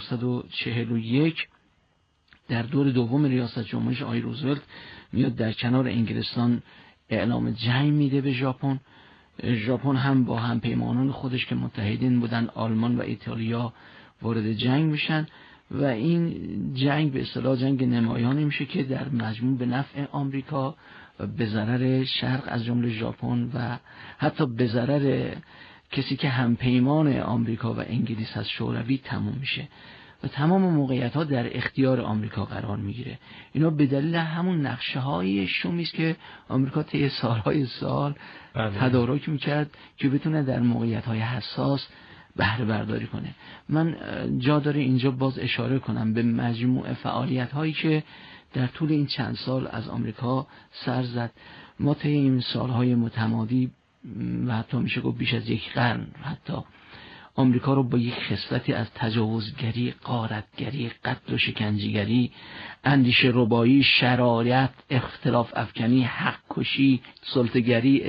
1941 در دور دوم ریاست جمهوری آقای روزولت میاد در کنار انگلستان اعلام جنگ میده به ژاپن. ژاپن هم با همپیمانان خودش که متحدین بودن آلمان و ایتالیا وارد جنگ میشن و این جنگ به اصطلاح جنگ نمایانی میشه که در مجموع به نفع آمریکا و به ضرر شرق از جمله ژاپن و حتی به ضرر کسی که همپیمان آمریکا و انگلیس از شوروی تموم میشه و تمام موقعیت ها در اختیار آمریکا قرار میگیره. اینا به دلیل همون نقشه های شومی است که آمریکا طی سالهای سال تدارک میکرد که بتونه در موقعیت های حساس بهره برداری کنه. من جا داره اینجا باز اشاره کنم به مجموع فعالیت هایی که در طول این چند سال از آمریکا سر زد. ما طی این سالهای متمادی و حتی میشه گفت بیش از یک قرن حتی آمریکا رو با یک خصلتی از تجاوزگری، غارتگری، قتل و شکنجهگری، اندیشه ربایی، شرارت، اختلاف افکنی، حق کشی، سلطه‌گری،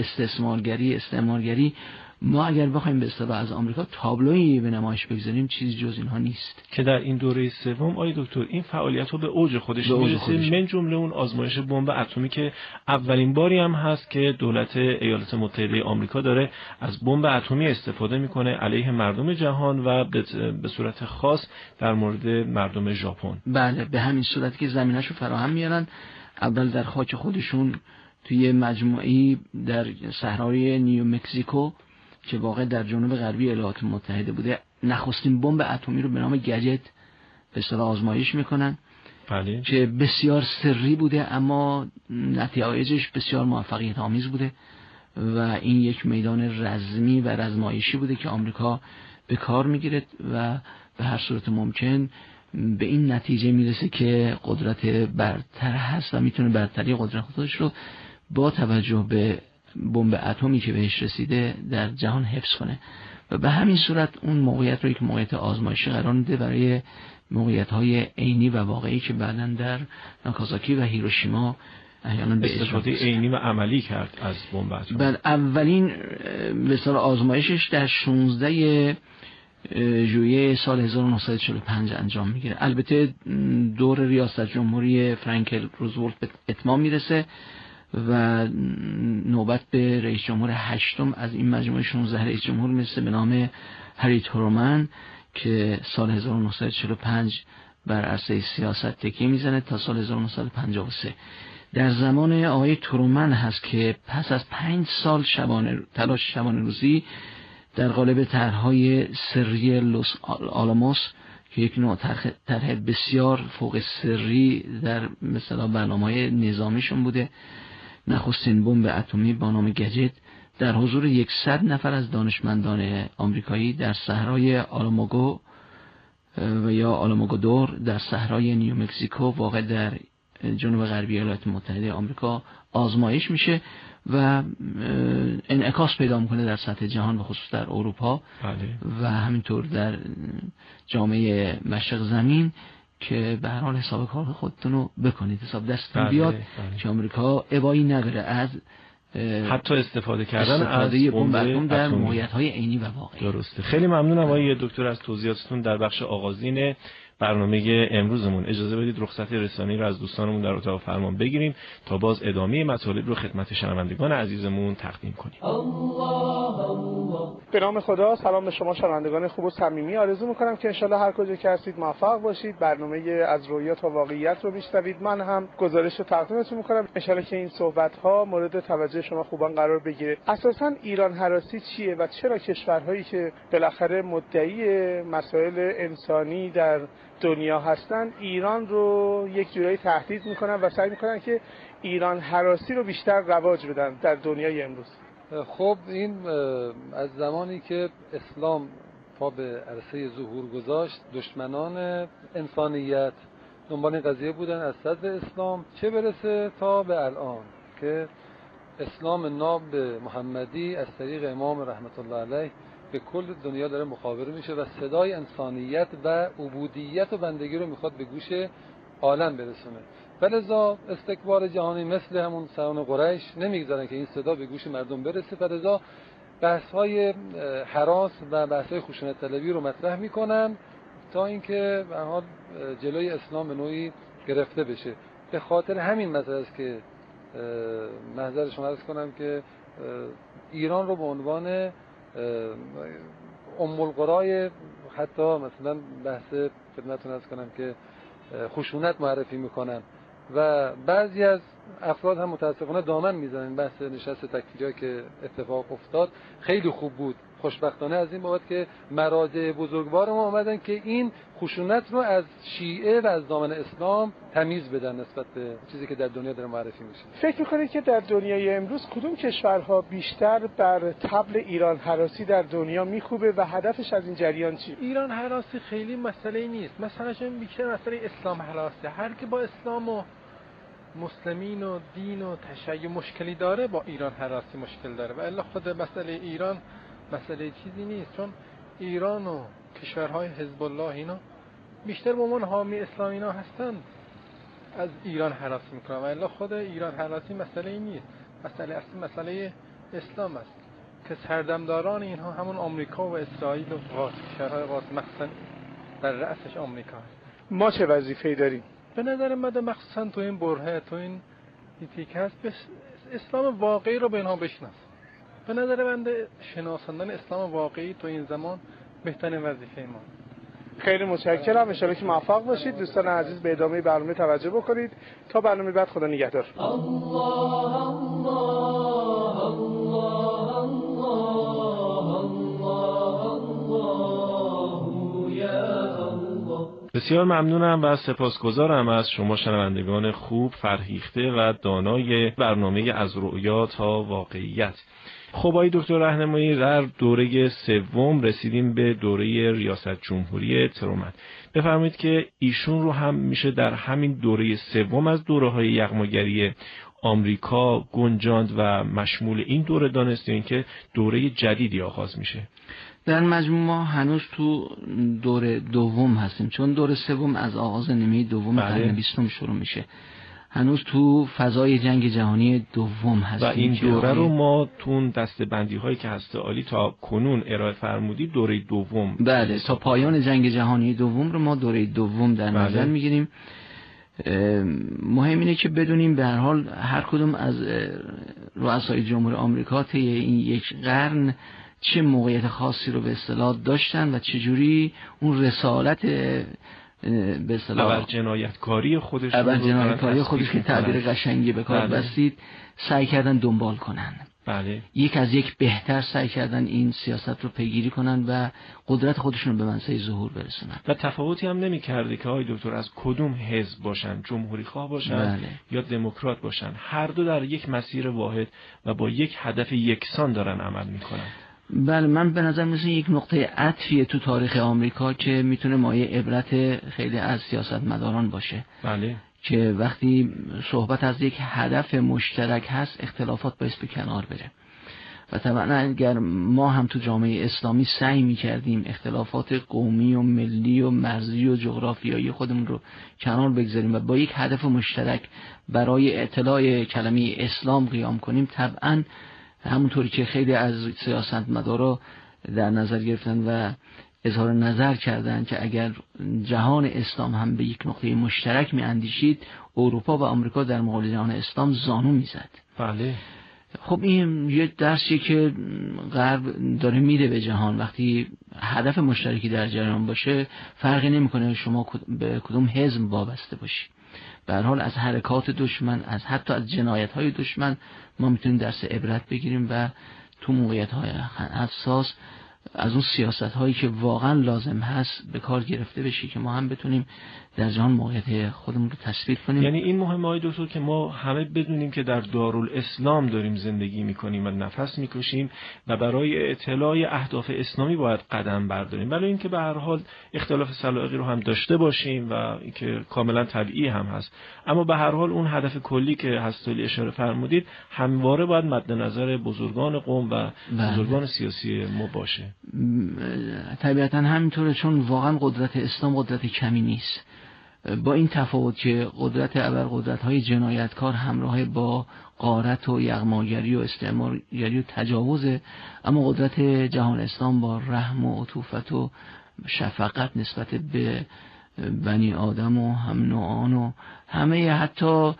استعمارگری ما اگر بخوایم به اصطلاح از آمریکا تابلویی به نمایش بگذاریم چیزی جز اینها نیست. که در این دوره سوم آقای دکتر این فعالیت‌ها به اوج خودش میرسه، من جمله اون آزمایش بمب اتمی که اولین باری هم هست که دولت ایالات متحده آمریکا داره از بمب اتمی استفاده میکنه علیه مردم جهان و به صورت خاص در مورد مردم ژاپن. بله، به همین صورتی که زمینه‌شو فراهم میارن. اول در خاک خودشون توی مجموعه‌ای در صحرای نیومکزیکو که واقع در جنوب غربی ایالات متحده بوده نخستین بمب اتمی رو به نام گجت به اصطلاح آزمایش میکنن. بله. که بسیار سری بوده اما نتایجش بسیار موفقیت آمیز بوده و این یک میدان رزمی و رزمایشی بوده که آمریکا به کار میگیره و به هر صورت ممکن به این نتیجه میرسه که قدرت برتر هست و میتونه برتری قدرت خودش رو با توجه به بمب اتمی که بهش رسیده در جهان حفظ کنه و به همین صورت اون موقعیت رو که موقعیت آزمایشی قرار میده برای موقعیت‌های عینی و واقعی که بعداً در ناکازاکی و هیروشیما احیانا به استفاده عینی و عملی کرد از بمب اتمی. بعد اولین به اصطلاح آزمایشش در 16 ژوئیه سال 1945 انجام میگیره. البته دور ریاست جمهوری فرانکلین روزولت به اتمام میرسه و نوبت به رئیس جمهور هشتم از این مجموعه 16 رئیس جمهور میرسه به نام هری ترومن که سال 1945 بر عرصه سیاست تکیه میزنه تا سال 1953. در زمان آقای ترومن هست که پس از 5 سال تلاش شبانه روزی در قالب طرح‌های سری لوس آلاموس که یک نوع طرح بسیار فوق سری در مثلا برنامه‌های نظامیشون بوده، نخستین بمب اتمی با نام گجت در حضور 100 نفر از دانشمندان آمریکایی در صحرای آلاموگو و یا آلاموگودور در صحرای نیومکزیکو واقع در جنوب غربی ایالات متحده آمریکا آزمایش میشه و انعکاس پیدا میکنه در سطح جهان و خصوص در اروپا. بله. و همینطور در جامعه مشرق زمین که به هر حال حساب کار خودتون رو بکنید، حساب دستتون بیاد که آمریکا ابایی نداره از حتی استفاده کردن از بمب اتم در موقعیت‌های عینی و واقعی. درسته. خیلی ممنونم آقای دکتر از توضیحاتتون در بخش آغازین برنامه امروزمون. اجازه بدید رخصت رسانه‌ای رو از دوستانمون در اتاق فرمان بگیریم تا باز ادامه مطالب رو خدمت شنوندگان عزیزمون تقدیم کنیم. به نام خدا، سلام به شما شنوندگان خوب و صمیمی. آرزو می‌کنم که انشالله هر کجا که هستید موفق باشید. برنامه از رویا تا واقعیت رو میشنوید. من هم گزارش رو تقدیمتون می‌کنم. انشالله که این صحبت‌ها مورد توجه شما خوبان قرار بگیره. اساساً ایران هراسی چیه و چرا کشورهایی که بالاخره مدعی مسائل انسانی در دنیا هستن ایران رو یک جورایی تهدید میکنن و سعی میکنن که ایران هراسی رو بیشتر رواج بدن در دنیای امروز؟ خب این از زمانی که اسلام پا به عرصه ظهور گذاشت، دشمنان انسانیت دنبال این قضیه بودن از صدر اسلام، چه برسه تا به الان که اسلام ناب محمدی از طریق امام رحمت الله علیه به کل دنیا داره مخابره میشه و صدای انسانیت و عبودیت و بندگی رو میخواد به گوش عالم برسونه. فلذا استکبار جهانی مثل همون سران قریش نمیگذارن که این صدا به گوش مردم برسه، فلذا بحث‌های هراس و بحث‌های خشونت طلبی رو مطرح میکنن تا اینکه به هر حال جلوی اسلام به نوعی گرفته بشه. به خاطر همین مسئله است که محضر شما عرض کنم که ایران رو به عنوان ام القرای حتی مثلا بحث خدمتتون عرض کنم که خشونت معرفی میکنن و بعضی از افراد هم متاسفانه دامن میزنن. بحث نشست تکفیری که اتفاق افتاد خیلی خوب بود، خوشبختانه از این بابت که مراجع بزرگوار ما آمدن که این خشونت رو از شیعه و از دامن اسلام تمیز بدن نسبت به چیزی که در دنیا داره معرفی میشه. فکر میکنید که در دنیای امروز کدوم کشورها بیشتر بر طبل ایران هراسی در دنیا میخوبه و هدفش از این جریان چی؟ ایران هراسی خیلی مسئله نیست، مثلا چون بیشتر مسئله اسلام هراسی. هر کی با اسلام و مسلمین و دین و تشیع مشکلی داره با ایران هراسی مشکل داره و الا خود مسئله ایران مسئله چیزی نیست، چون ایران و کشورهای حزب الله اینا بیشتر به عنوان حامی اسلام اینا هستن از ایران هراسی میکنن و الا خود ایران هراسی مسئله نیست. مسئله اصلی مسئله اسلام است که سردمداران اینها همون آمریکا و اسرائیل و کشورهای مخصوصا در رأسش آمریکا هست. ما چه وظیفه‌ای داریم؟ به نظر من مخصوصا تو این برهه تو این تیکه هست اسلام واقعی رو به اینها بشناس. به نظر من شناساندن اسلام واقعی تو این زمان بهترین وظیفه ما. خیلی متشکرم، ان شاءالله که موفق باشید. دوستان عزیز به ادامه برنامه توجه بکنید تا برنامه بعد. خدا نگهدار. بسیار ممنونم و سپاسگزارم از شما شنوندگان خوب، فرهیخته و دانای برنامه از رؤیا تا واقعیت. خب آقای دکتر راهنمایی، در دوره سوم رسیدیم به دوره ریاست جمهوری ترومن. بفرمایید که ایشون رو هم میشه در همین دوره سوم از دوره‌های یغماگری آمریکا گنجاند و مشمول این دوره دانست یا اینکه دوره جدیدی آغاز میشه؟ در مجموع ما هنوز تو دوره دوم هستیم، چون دوره سوم از آغاز نیمه دوم قرن 20 شروع میشه. هنوز تو فضای جنگ جهانی دوم هستیم و این دوره رو ما تو دسته‌بندی هایی که هسته عالی تا کنون ارائه فرمودی دوره دوم. بله، تا پایان جنگ جهانی دوم رو ما دوره دوم در نظر میگیریم. مهم اینه که بدونیم به هر حال هر کدوم از رؤسای جمهور آمریکا طی این یک قرن چه موقعیت خاصی رو به اصطلاح داشتن و چجوری اون رسالت به اصطلاح جنایتکاری خودش که تعبیر قشنگی به کار بستید سعی کردن دنبال کنن. بله. یک از یک بهتر سعی کردن این سیاست رو پیگیری کنن و قدرت خودشون رو به منصه ظهور برسونن. و تفاوتی هم نمی کرده که آقای دکتر از کدوم حزب باشن، جمهوری خواه باشن یا دموکرات باشن، هر دو در یک مسیر واحد و با یک هدف یکسان دارن عمل میکنن. بله، من به نظر مثل یک نقطه عطفیه تو تاریخ آمریکا که میتونه مایه عبرت خیلی از سیاستمداران باشه. بله. که وقتی صحبت از یک هدف مشترک هست اختلافات باعث به کنار بره. و طبعا اگر ما هم تو جامعه اسلامی سعی میکردیم اختلافات قومی و ملی و مرزی و جغرافیایی خودمون رو کنار بگذاریم و با یک هدف مشترک برای اطلاع کلمه اسلام قیام کنیم، طبعا همونطوری که خیلی از سیاستمدارا در نظر گرفتن و اظهار نظر کردن که اگر جهان اسلام هم به یک نقطه مشترک می اندیشید، اروپا و آمریکا در مقابل جهان اسلام زانو میزد. بله. خب این یه درسی که غرب داره میده به جهان، وقتی هدف مشترکی در جریان باشه فرقی نمیکنه شما به کدوم حزب وابسته باشی. به هر حال از حرکات دشمن، از حتی از جنایت‌های دشمن ما میتونیم درس عبرت بگیریم و تو موقعیت‌های حساس از اون سیاست هایی که واقعا لازم هست به کار گرفته بشه که ما هم بتونیم در جهان موقعیت خودمون رو تثبیت کنیم. یعنی این مهمه های دکتر که ما همه بدونیم که در دارالاسلام داریم زندگی میکنیم و نفس میکشیم و برای اطلاع اهداف اسلامی باید قدم برداریم، ولی اینکه به هر حال اختلاف سلایقی رو هم داشته باشیم و اینکه کاملا طبیعی هم هست، اما به هر حال اون هدف کلی که هستالی اشاره فرمودید همواره باید مد نظر بزرگان قوم و بزرگان سیاسی ما باشه. طبیعتا همینطوره، چون واقعا قدرت اسلام قدرت کمی نیست، با این تفاوت که قدرت ابرقدرت‌های جنایتکار همراه با غارت و یغماگری و استعمارگری و تجاوزه، اما قدرت جهان اسلام با رحم و عطوفت و شفقت نسبت به بنی آدم و هم نوعان و همه حتی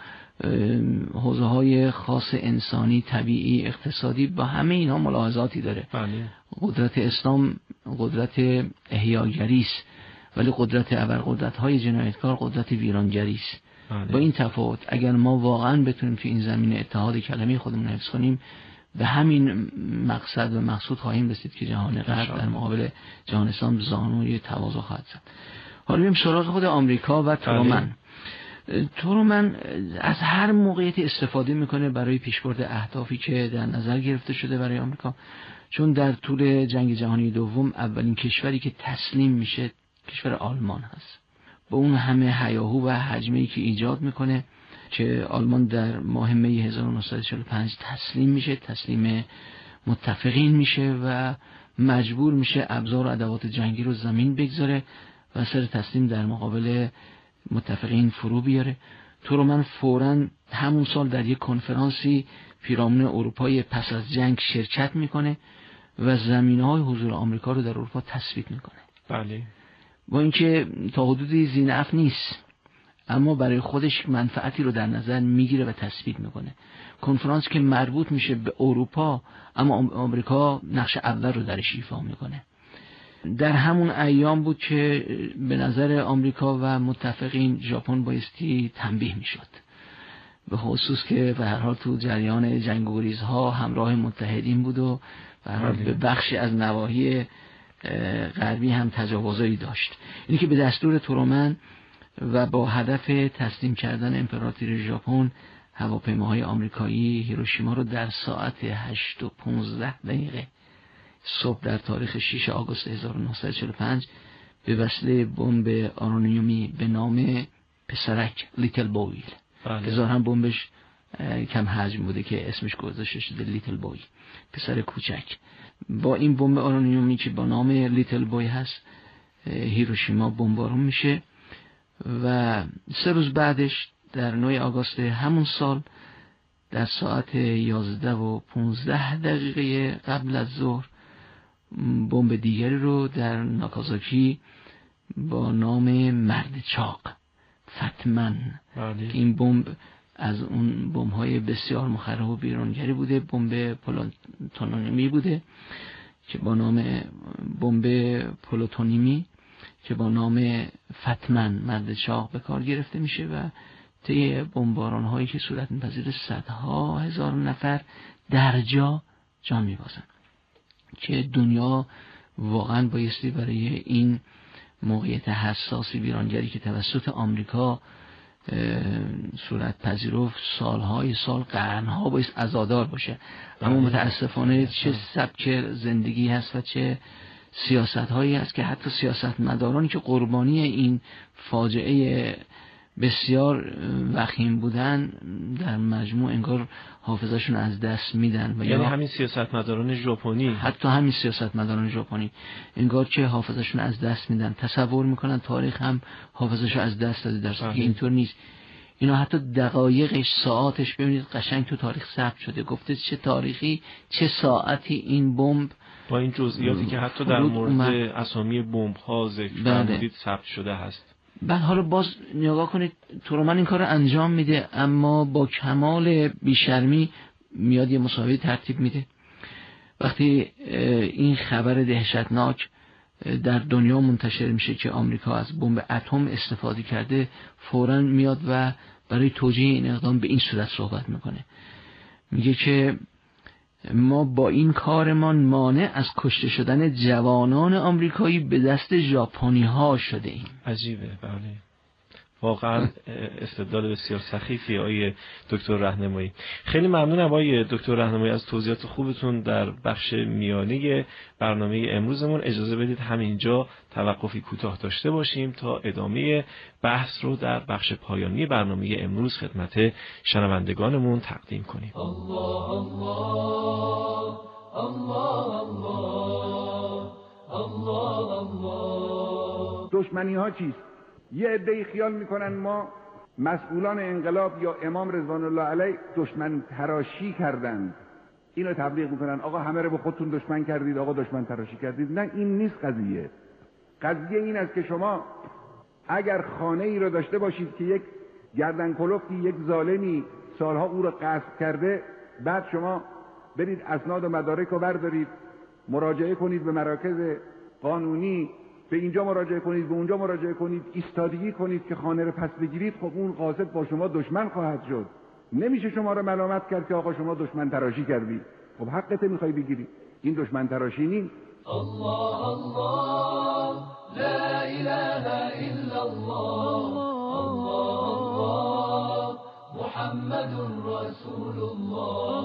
حوزه‌های خاص انسانی، طبیعی، اقتصادی، با همه اینها ملاحظاتی داره. قدرت اسلام قدرت احیاگری است، ولی قدرت ابرقدرت‌های جنایتکار قدرت ویرانگری است. با این تفاوت اگر ما واقعا بتونیم تو این زمینه اتحاد کلمه خودمون حفظ کنیم، به همین مقصد و مقصود خواهیم رسید که جهان غرب در مقابل جهان اسلام زانوی تواضع خواهد زد. حالا بریم سراغ خود آمریکا و ترومن. ترومن از هر موقعیتی استفاده میکنه برای پیشبرد اهدافی که در نظر گرفته شده برای آمریکا، چون در طول جنگ جهانی دوم اولین کشوری که تسلیم میشه کشور آلمان هست. با اون همه هیاهو و حجمه‌ای که ایجاد میکنه که آلمان در ماه می 1945 تسلیم میشه، تسلیم متفقین میشه و مجبور میشه ابزار و ادوات جنگی رو زمین بگذاره و سر تسلیم در مقابل متفقین فرو بیاره. ترومن فوراً همون سال در یک کنفرانسی پیرامون اروپای پس از جنگ شرکت میکنه و زمینه‌های حضور آمریکا رو در اروپا تثبیت میکنه. بله. با اینکه تا حدودی ذی‌نفع نیست، اما برای خودش منفعتی رو در نظر میگیره و تثبیت میکنه. کنفرانس که مربوط میشه به اروپا، اما آمریکا نقش اول رو درش ایفا میکنه. در همون ایام بود که به نظر آمریکا و متفقین ژاپن بایستی تنبیه میشد، به خصوص که به هر حال تو جریان جنگ و گریزها همراه متحدین بود و به بخشی از نواحی غربی هم تجاوزایی داشت. اینی که به دستور ترومن و با هدف تسلیم کردن امپراتوری ژاپن، هواپیماهای آمریکایی هیروشیما رو در ساعت 8:15 صبح در تاریخ 6 آگوست 1945 به وسیله بمب آرونیومی به نام پسرک لیتل بوی که ظاهرا بمبش کم حجم بوده که اسمش گذاشته شده لیتل بوی، پسر کوچک. با این بمب آرونیومی که با نام لیتل بوی هست هیروشیما بمبارون میشه و 3 روز بعدش در 9 آگوست همون سال در ساعت 11:15 قبل از ظهر بمب دیگری رو در ناکازاکی با نام مرد چاق فتمن، این بمب از اون بمب‌های بسیار مخرب و ویرانگری بوده، بمب پلوتونیمی بوده که با نام بمب پلوتونیمی که با نام فتمن مرد چاق به کار گرفته میشه و طی بمباران‌هایی که صورت می‌پذیره صدها هزار نفر در جا جان می‌بازن که دنیا واقعا بایستی برای این موقعیت حساسی ویرانگری که توسط آمریکا صورت پذیرفت سالهای سال قرنها بایست عزادار باشه. اما متاسفانه چه سبک زندگی هست و چه سیاست هایی هست که حتی سیاستمدارانی که قربانی این فاجعه بسیار وخیم بودن در مجموع انگار حافظشون از دست میدن. و یعنی همین سیاستمداران ژاپنی، حتی همین سیاستمداران ژاپنی انگار که حافظشون از دست میدن، تصور میکنن تاریخ هم حافظشو از دست داده، در صورتی که اینطور نیست. اینا حتی دقایقش، ساعتش ببینید قشنگ تو تاریخ ثبت شده، گفته چه تاریخی چه ساعتی این بمب با این جزئیاتی که حتی در مورد اسامی بمب ها ذکر فرمودید ثبت شده هست. بعد حالا باز نگاه کنید ترومن این کار انجام میده، اما با کمال بیشرمی میاد یه مصاحبه ترتیب میده. وقتی این خبر دهشتناک در دنیا منتشر میشه که آمریکا از بمب اتم استفاده کرده، فوراً میاد و برای توجیه این اقدام به این صورت صحبت میکنه. میگه که ما با این کارمان مانع از کشته شدن جوانان آمریکایی به دست ژاپنی ها شده ایم. عجیبه. بله واقعا استدلال بسیار سخیفی آقای دکتر راهنمایی. خیلی ممنونم آقای دکتر راهنمایی از توضیحات خوبتون در بخش میانه برنامه امروزمون. اجازه بدید همینجا توقفی کوتاه داشته باشیم تا ادامه بحث رو در بخش پایانی برنامه امروز خدمت شنوندگانمون تقدیم کنیم. الله الله الله الله الله. دشمنی ها چیست؟ یه عده‌ای خیال میکنن ما مسئولان انقلاب یا امام رضوان الله علیه دشمن تراشی کردند، اینو تبلیغ میکنن آقا همه رو به خودتون دشمن کردید، آقا دشمن تراشی کردید. نه، این نیست قضیه. قضیه این است که شما اگر خانه ای رو داشته باشید که یک گردن کلفتی، یک ظالمی سالها او رو غصب کرده، بعد شما برید اسناد و مدارک رو بردارید، مراجعه کنید به مراکز قانونی، به اینجا مراجعه کنید، به اونجا مراجعه کنید، ایستادگی کنید که خانه رو پس بگیرید، خب اون قاصد با شما دشمن خواهد شد. نمیشه شما رو ملامت کرد که آقا شما دشمن تراشی کردید. خب حقت میخوای بگیری. این دشمن تراشی نیست. الله الله لا اله الا الله الله محمد رسول الله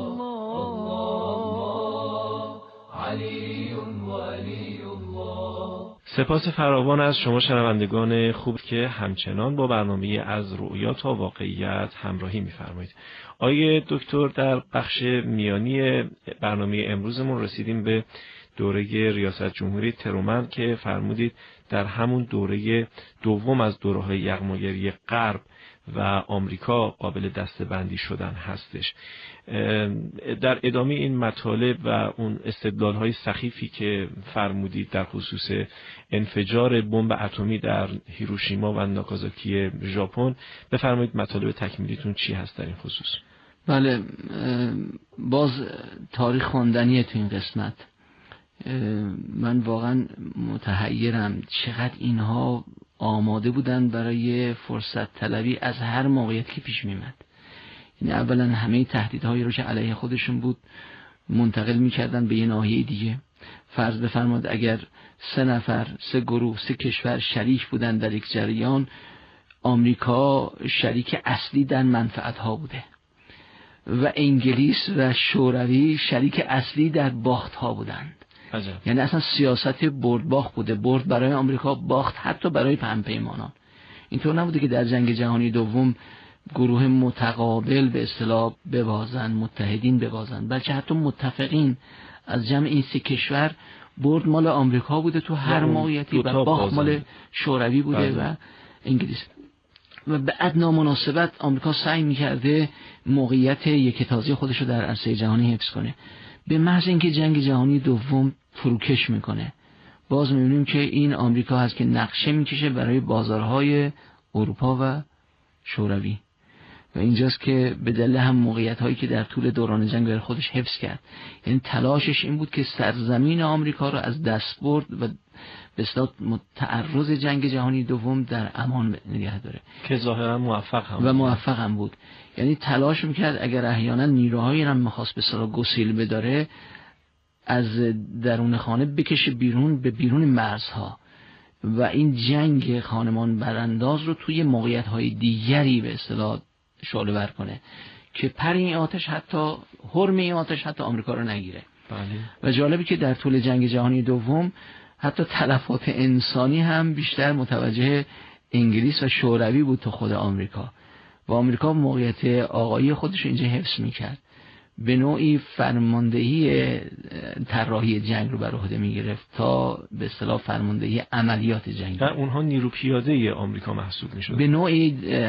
الله علی ولی الله. سپاس فراوان از شما شنوندگان خوب که همچنان با برنامه از رؤیا تا واقعیت همراهی می‌فرمایید. آقای دکتر، در بخش میانی برنامه امروزمون رسیدیم به دوره ریاست جمهوری ترومن که فرمودید در همون دوره دوم از دوره‌های یغماگری غرب و آمریکا قابل دسته‌بندی شدن هستش. در ادامه این مطالب و اون استدلال‌های سخیفی که فرمودید در خصوص انفجار بمب اتمی در هیروشیما و ناگازاکی ژاپن، بفرمایید مطالب تکمیلیتون چی هست در این خصوص؟ بله، باز تاریخ خواندنیه تو این قسمت. من واقعا متحیرم چقدر اینها آماده بودن برای فرصت طلبی از هر موقعیت که پیش میمد. یعنی اولا همه تهدیدهایی رو که علیه خودشون بود منتقل میکردن به یه ناحیه دیگه. فرض بفرماد اگر 3 نفر، 3 گروه، 3 کشور شریک بودن در یک جریان، آمریکا شریک اصلی در منفعتها بوده و انگلیس و شوروی شریک اصلی در باختها بودند. یعنی اصلا سیاست برد باخت بوده، برد برای آمریکا، باخت حتی برای همپیمانان. اینطور نبوده که در جنگ جهانی دوم گروه متقابل به اصطلاح ببازن، متحدین ببازن، بلکه حتی متفقین از جمع این 3 کشور برد مال آمریکا بوده تو هر موقعیتی و باخت مال شوروی بوده و انگلیس. و به ادنا مناسبت آمریکا سعی می‌کرده موقعیت یکتازی خودش رو در عرصه جهانی حفظ کنه. به محض اینکه جنگ جهانی دوم فروکش میکنه، باز میبینیم که این آمریکا هست که نقشه میکشه برای بازارهای اروپا و شوروی و اینجاست که به دلیل هم موقعیت هایی که در طول دوران جنگ برای خودش حفظ کرد. یعنی تلاشش این بود که سرزمین آمریکا رو از دست برد و به اصطلاح تعرض جنگ جهانی دوم در امان نگه داره که ظاهرا موفق هم بود. یعنی تلاش میکرد اگر احیانا نیروهایی هم میخواست به اصطلاح گسیل بداره از درون خانه بکشه بیرون به بیرون مرزها و این جنگ خانمان برانداز رو توی موقعیت های دیگری به اصطلاح شعله ور کنه که پر این آتش حتی حرم این آتش حتی آمریکا رو نگیره. بله. و جالبی که در طول جنگ جهانی دوم حتی تلفات انسانی هم بیشتر متوجه انگلیس و شوروی بود تا خود آمریکا و آمریکا موقعیت آقایی خودش اینجا حفظ میکرد، به نوعی فرماندهی طراحی جنگ رو بر عهده میگرفت تا به اصطلاح فرماندهی عملیات جنگ. در اونها نیرو پیاده آمریکا محسوب میشد. به نوعی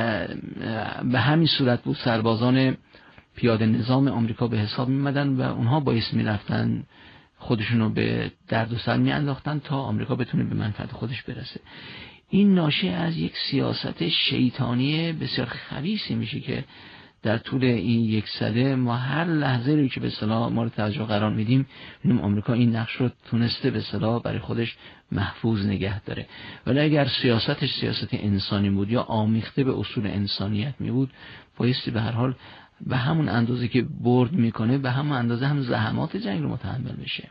به همین صورت بود سربازان پیاده نظام آمریکا به حساب میمدن و اونها باعث میرفتن خودشونو به درد و سر میانداختن تا آمریکا بتونه به منفعت خودش برسه. این ناشی از یک سیاست شیطانی بسیار خبیثی میشه که در طول این 1 سده ما هر لحظه رو که به اصطلاح ما رو توجه قرار میدیم ببینیم آمریکا این نقش رو تونسته به اصطلاح برای خودش محفوظ نگه داره. ولی اگر سیاستش سیاست انسانی بود یا آمیخته به اصول انسانیت می بود، بایستی به هر حال به همون اندازه که برد میکنه به همون اندازه هم زحمات جنگ رو متحمل بشه.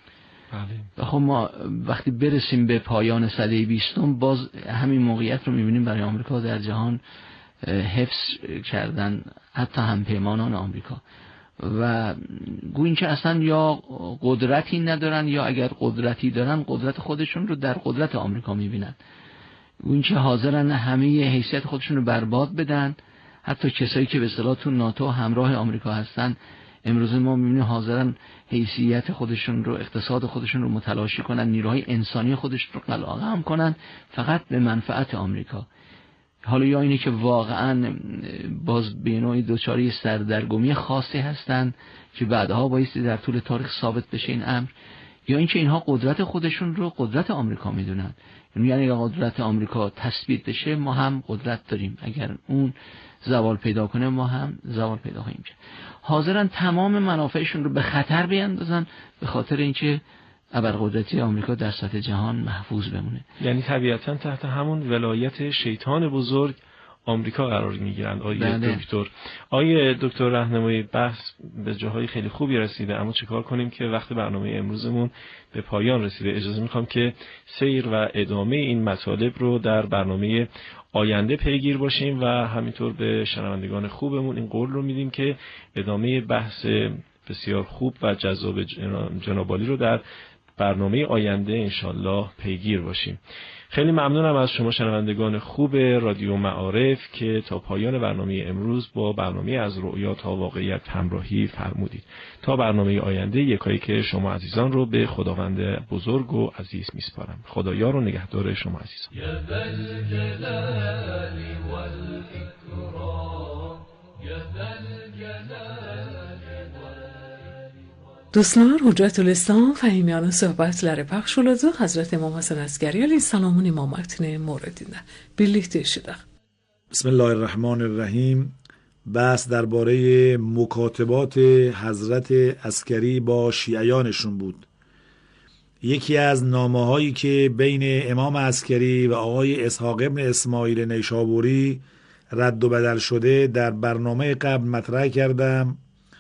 و خب ما وقتی برسیم به پایان سده 20 باز همین موقعیت رو میبینیم برای آمریکا در جهان حفظ کردن حتی همپیمانان آمریکا و گویین که اصلا یا قدرتی ندارن یا اگر قدرتی دارن قدرت خودشون رو در قدرت آمریکا میبینن. گویین که حاضرن همه حیثیت خودشون رو برباد بدن. حتی کسایی که به اصطلاح تو ناتو همراه آمریکا هستن امروز ما میبینیم حاضرن حیثیت خودشون رو، اقتصاد خودشون رو متلاشی کنن، نیروهای انسانی خودشون رو قلعه‌ام کنن فقط به منفعت آمریکا. حالا یا اینه که واقعا باز به نوعی دوچاری سردرگمی خاصی هستن که بعدها بایستی در طول تاریخ ثابت بشه این امر، یا اینکه اینها قدرت خودشون رو قدرت آمریکا میدونن. یعنی اگر قدرت آمریکا تثبیت بشه ما هم قدرت داریم، اگر اون زوال پیدا کنه ما هم زوال پیدا خواهیم کرد. حاضرن تمام منافعشون رو به خطر بیاندازن به خاطر اینکه ابرقدرتی آمریکا در سطح جهان محفوظ بمونه. یعنی طبیعتاً تحت همون ولایت شیطان بزرگ آمریکا قرار میگیرند. آیه دکتر راهنمایی، بحث به جاهای خیلی خوبی رسیده، اما چیکار کنیم که وقت برنامه امروزمون به پایان رسیده. اجازه میخوام که سیر و ادامه این مطالب رو در برنامه آینده پیگیر باشیم و همینطور به شنوندگان خوبمون این قول رو میدیم که ادامه بحث بسیار خوب و جذاب جنابعالی رو در برنامه آینده انشالله پیگیر باشیم. خیلی ممنونم از شما شنوندگان خوب رادیو معارف که تا پایان برنامه امروز با برنامه از رؤیا تا واقعیت همراهی فرمودید. تا برنامه آینده یکایی که شما عزیزان رو به خداوند بزرگ و عزیز میسپارم. خدایار و نگهدار شما عزیزان. دوستان حجت الاسلام فهیمیان صحبت لر پخش ولازو حضرت امام حسن عسکری علیه السلام امامتین موردینه birlikte شده. بسم الله الرحمن الرحیم. بحث درباره مکاتبات حضرت عسکری با شیعیانشون بود. یکی از نامه‌هایی که بین امام عسکری و آقای اسحاق ابن اسماعیل نیشابوری رد و بدل شده در برنامه قبل مطرح کردم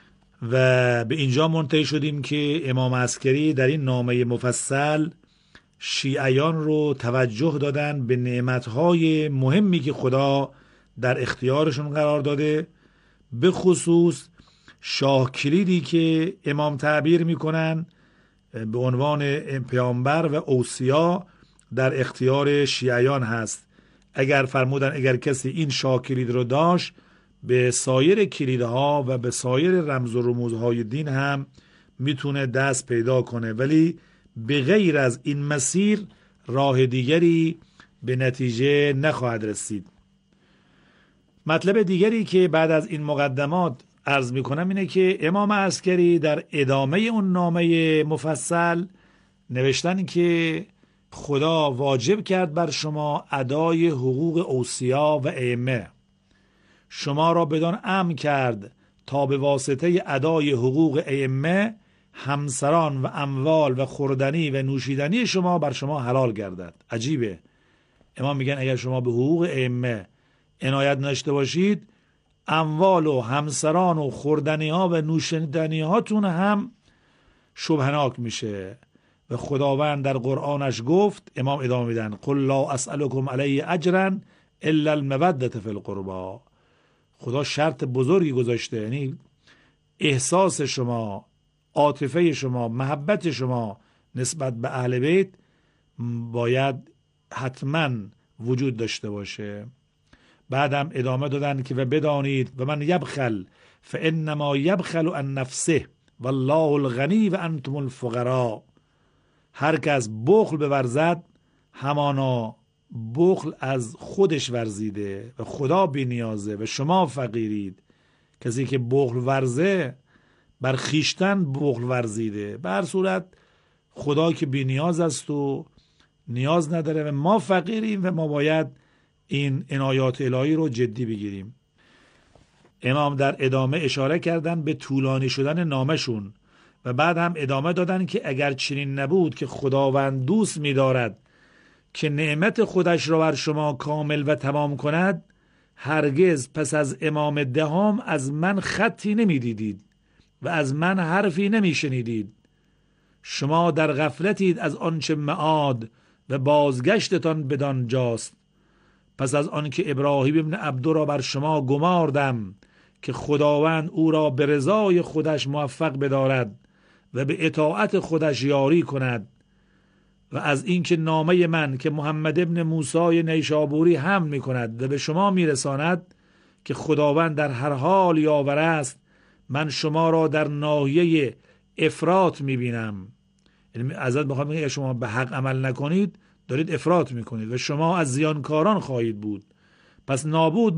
و به اینجا منتهی شدیم که امام عسکری در این نامه مفصل شیعیان رو توجه دادن به نعمتهای مهمی که خدا در اختیارشون قرار داده، به خصوص شاه کلیدی که امام تعبیر میکنن به عنوان پیامبر و اوصیا در اختیار شیعیان هست. اگر فرمودن اگر کسی این شاه کلید رو داشت به سایر کلیدها و به سایر رمز و رموزهای دین هم میتونه دست پیدا کنه، ولی به غیر از این مسیر راه دیگری به نتیجه نخواهد رسید. مطلب دیگری که بعد از این مقدمات عرض میکنم اینه که امام عسکری در ادامه اون نامه مفصل نوشتن که خدا واجب کرد بر شما ادای حقوق اوصیا و ائمه، شما را بدان امر کرد تا به واسطه ادای حقوق ائمه همسران و اموال و خوردنی و نوشیدنی شما بر شما حلال گردد. عجیبه، امام میگن اگر شما به حقوق ائمه عنایت نشته باشید اموال و همسران و خوردنی ها و نوشیدنی هاتون هم شبهناک میشه و خداوند در قرآنش گفت، امام ادامه میدن قل لا اسألكم علیه اجرا الا المودة فی القربا. خدا شرط بزرگی گذاشته، یعنی احساس شما، عاطفه شما، محبت شما نسبت به اهل بیت باید حتما وجود داشته باشه. بعدم ادامه دادن که و بدانید و من یبخل فانما یبخل عن نفسه والله الغنی و انتم الفقراء. هر کس بخل بورزد همانا بخل از خودش ورزیده و خدا بی نیازه و شما فقیرید. کسی که بخل ورزه بر خیشتن بخل ورزیده. به هر صورت خدا که بی نیاز است و نیاز نداره و ما فقیریم و ما باید این عنایات الهی رو جدی بگیریم. امام در ادامه اشاره کردن به طولانی شدن نامشون و بعد هم ادامه دادن که اگر چنین نبود که خداوند دوست می‌دارد که نعمت خودش را بر شما کامل و تمام کند، هرگز پس از امام دهم از من خطی نمی‌دیدید و از من حرفی نمی‌شنیدید. شما در غفلتید از آنچه معاد و بازگشتتان بدان جاست. پس از آنکه ابراهیم ابن عبدو را بر شما گماردم که خداوند او را به رضای خودش موفق بدارد و به اطاعت خودش یاری کند، و از اینکه نامه من که محمد ابن موسی نیشابوری حمل می کند و به شما می رساند که خداوند در هر حال یاور است، من شما را در ناحیه افراط می بینم. یعنی ازت بخوام بگم شما به حق عمل نکنید دارید افراط می کنید و شما از زیانکاران خواهید بود. پس نابود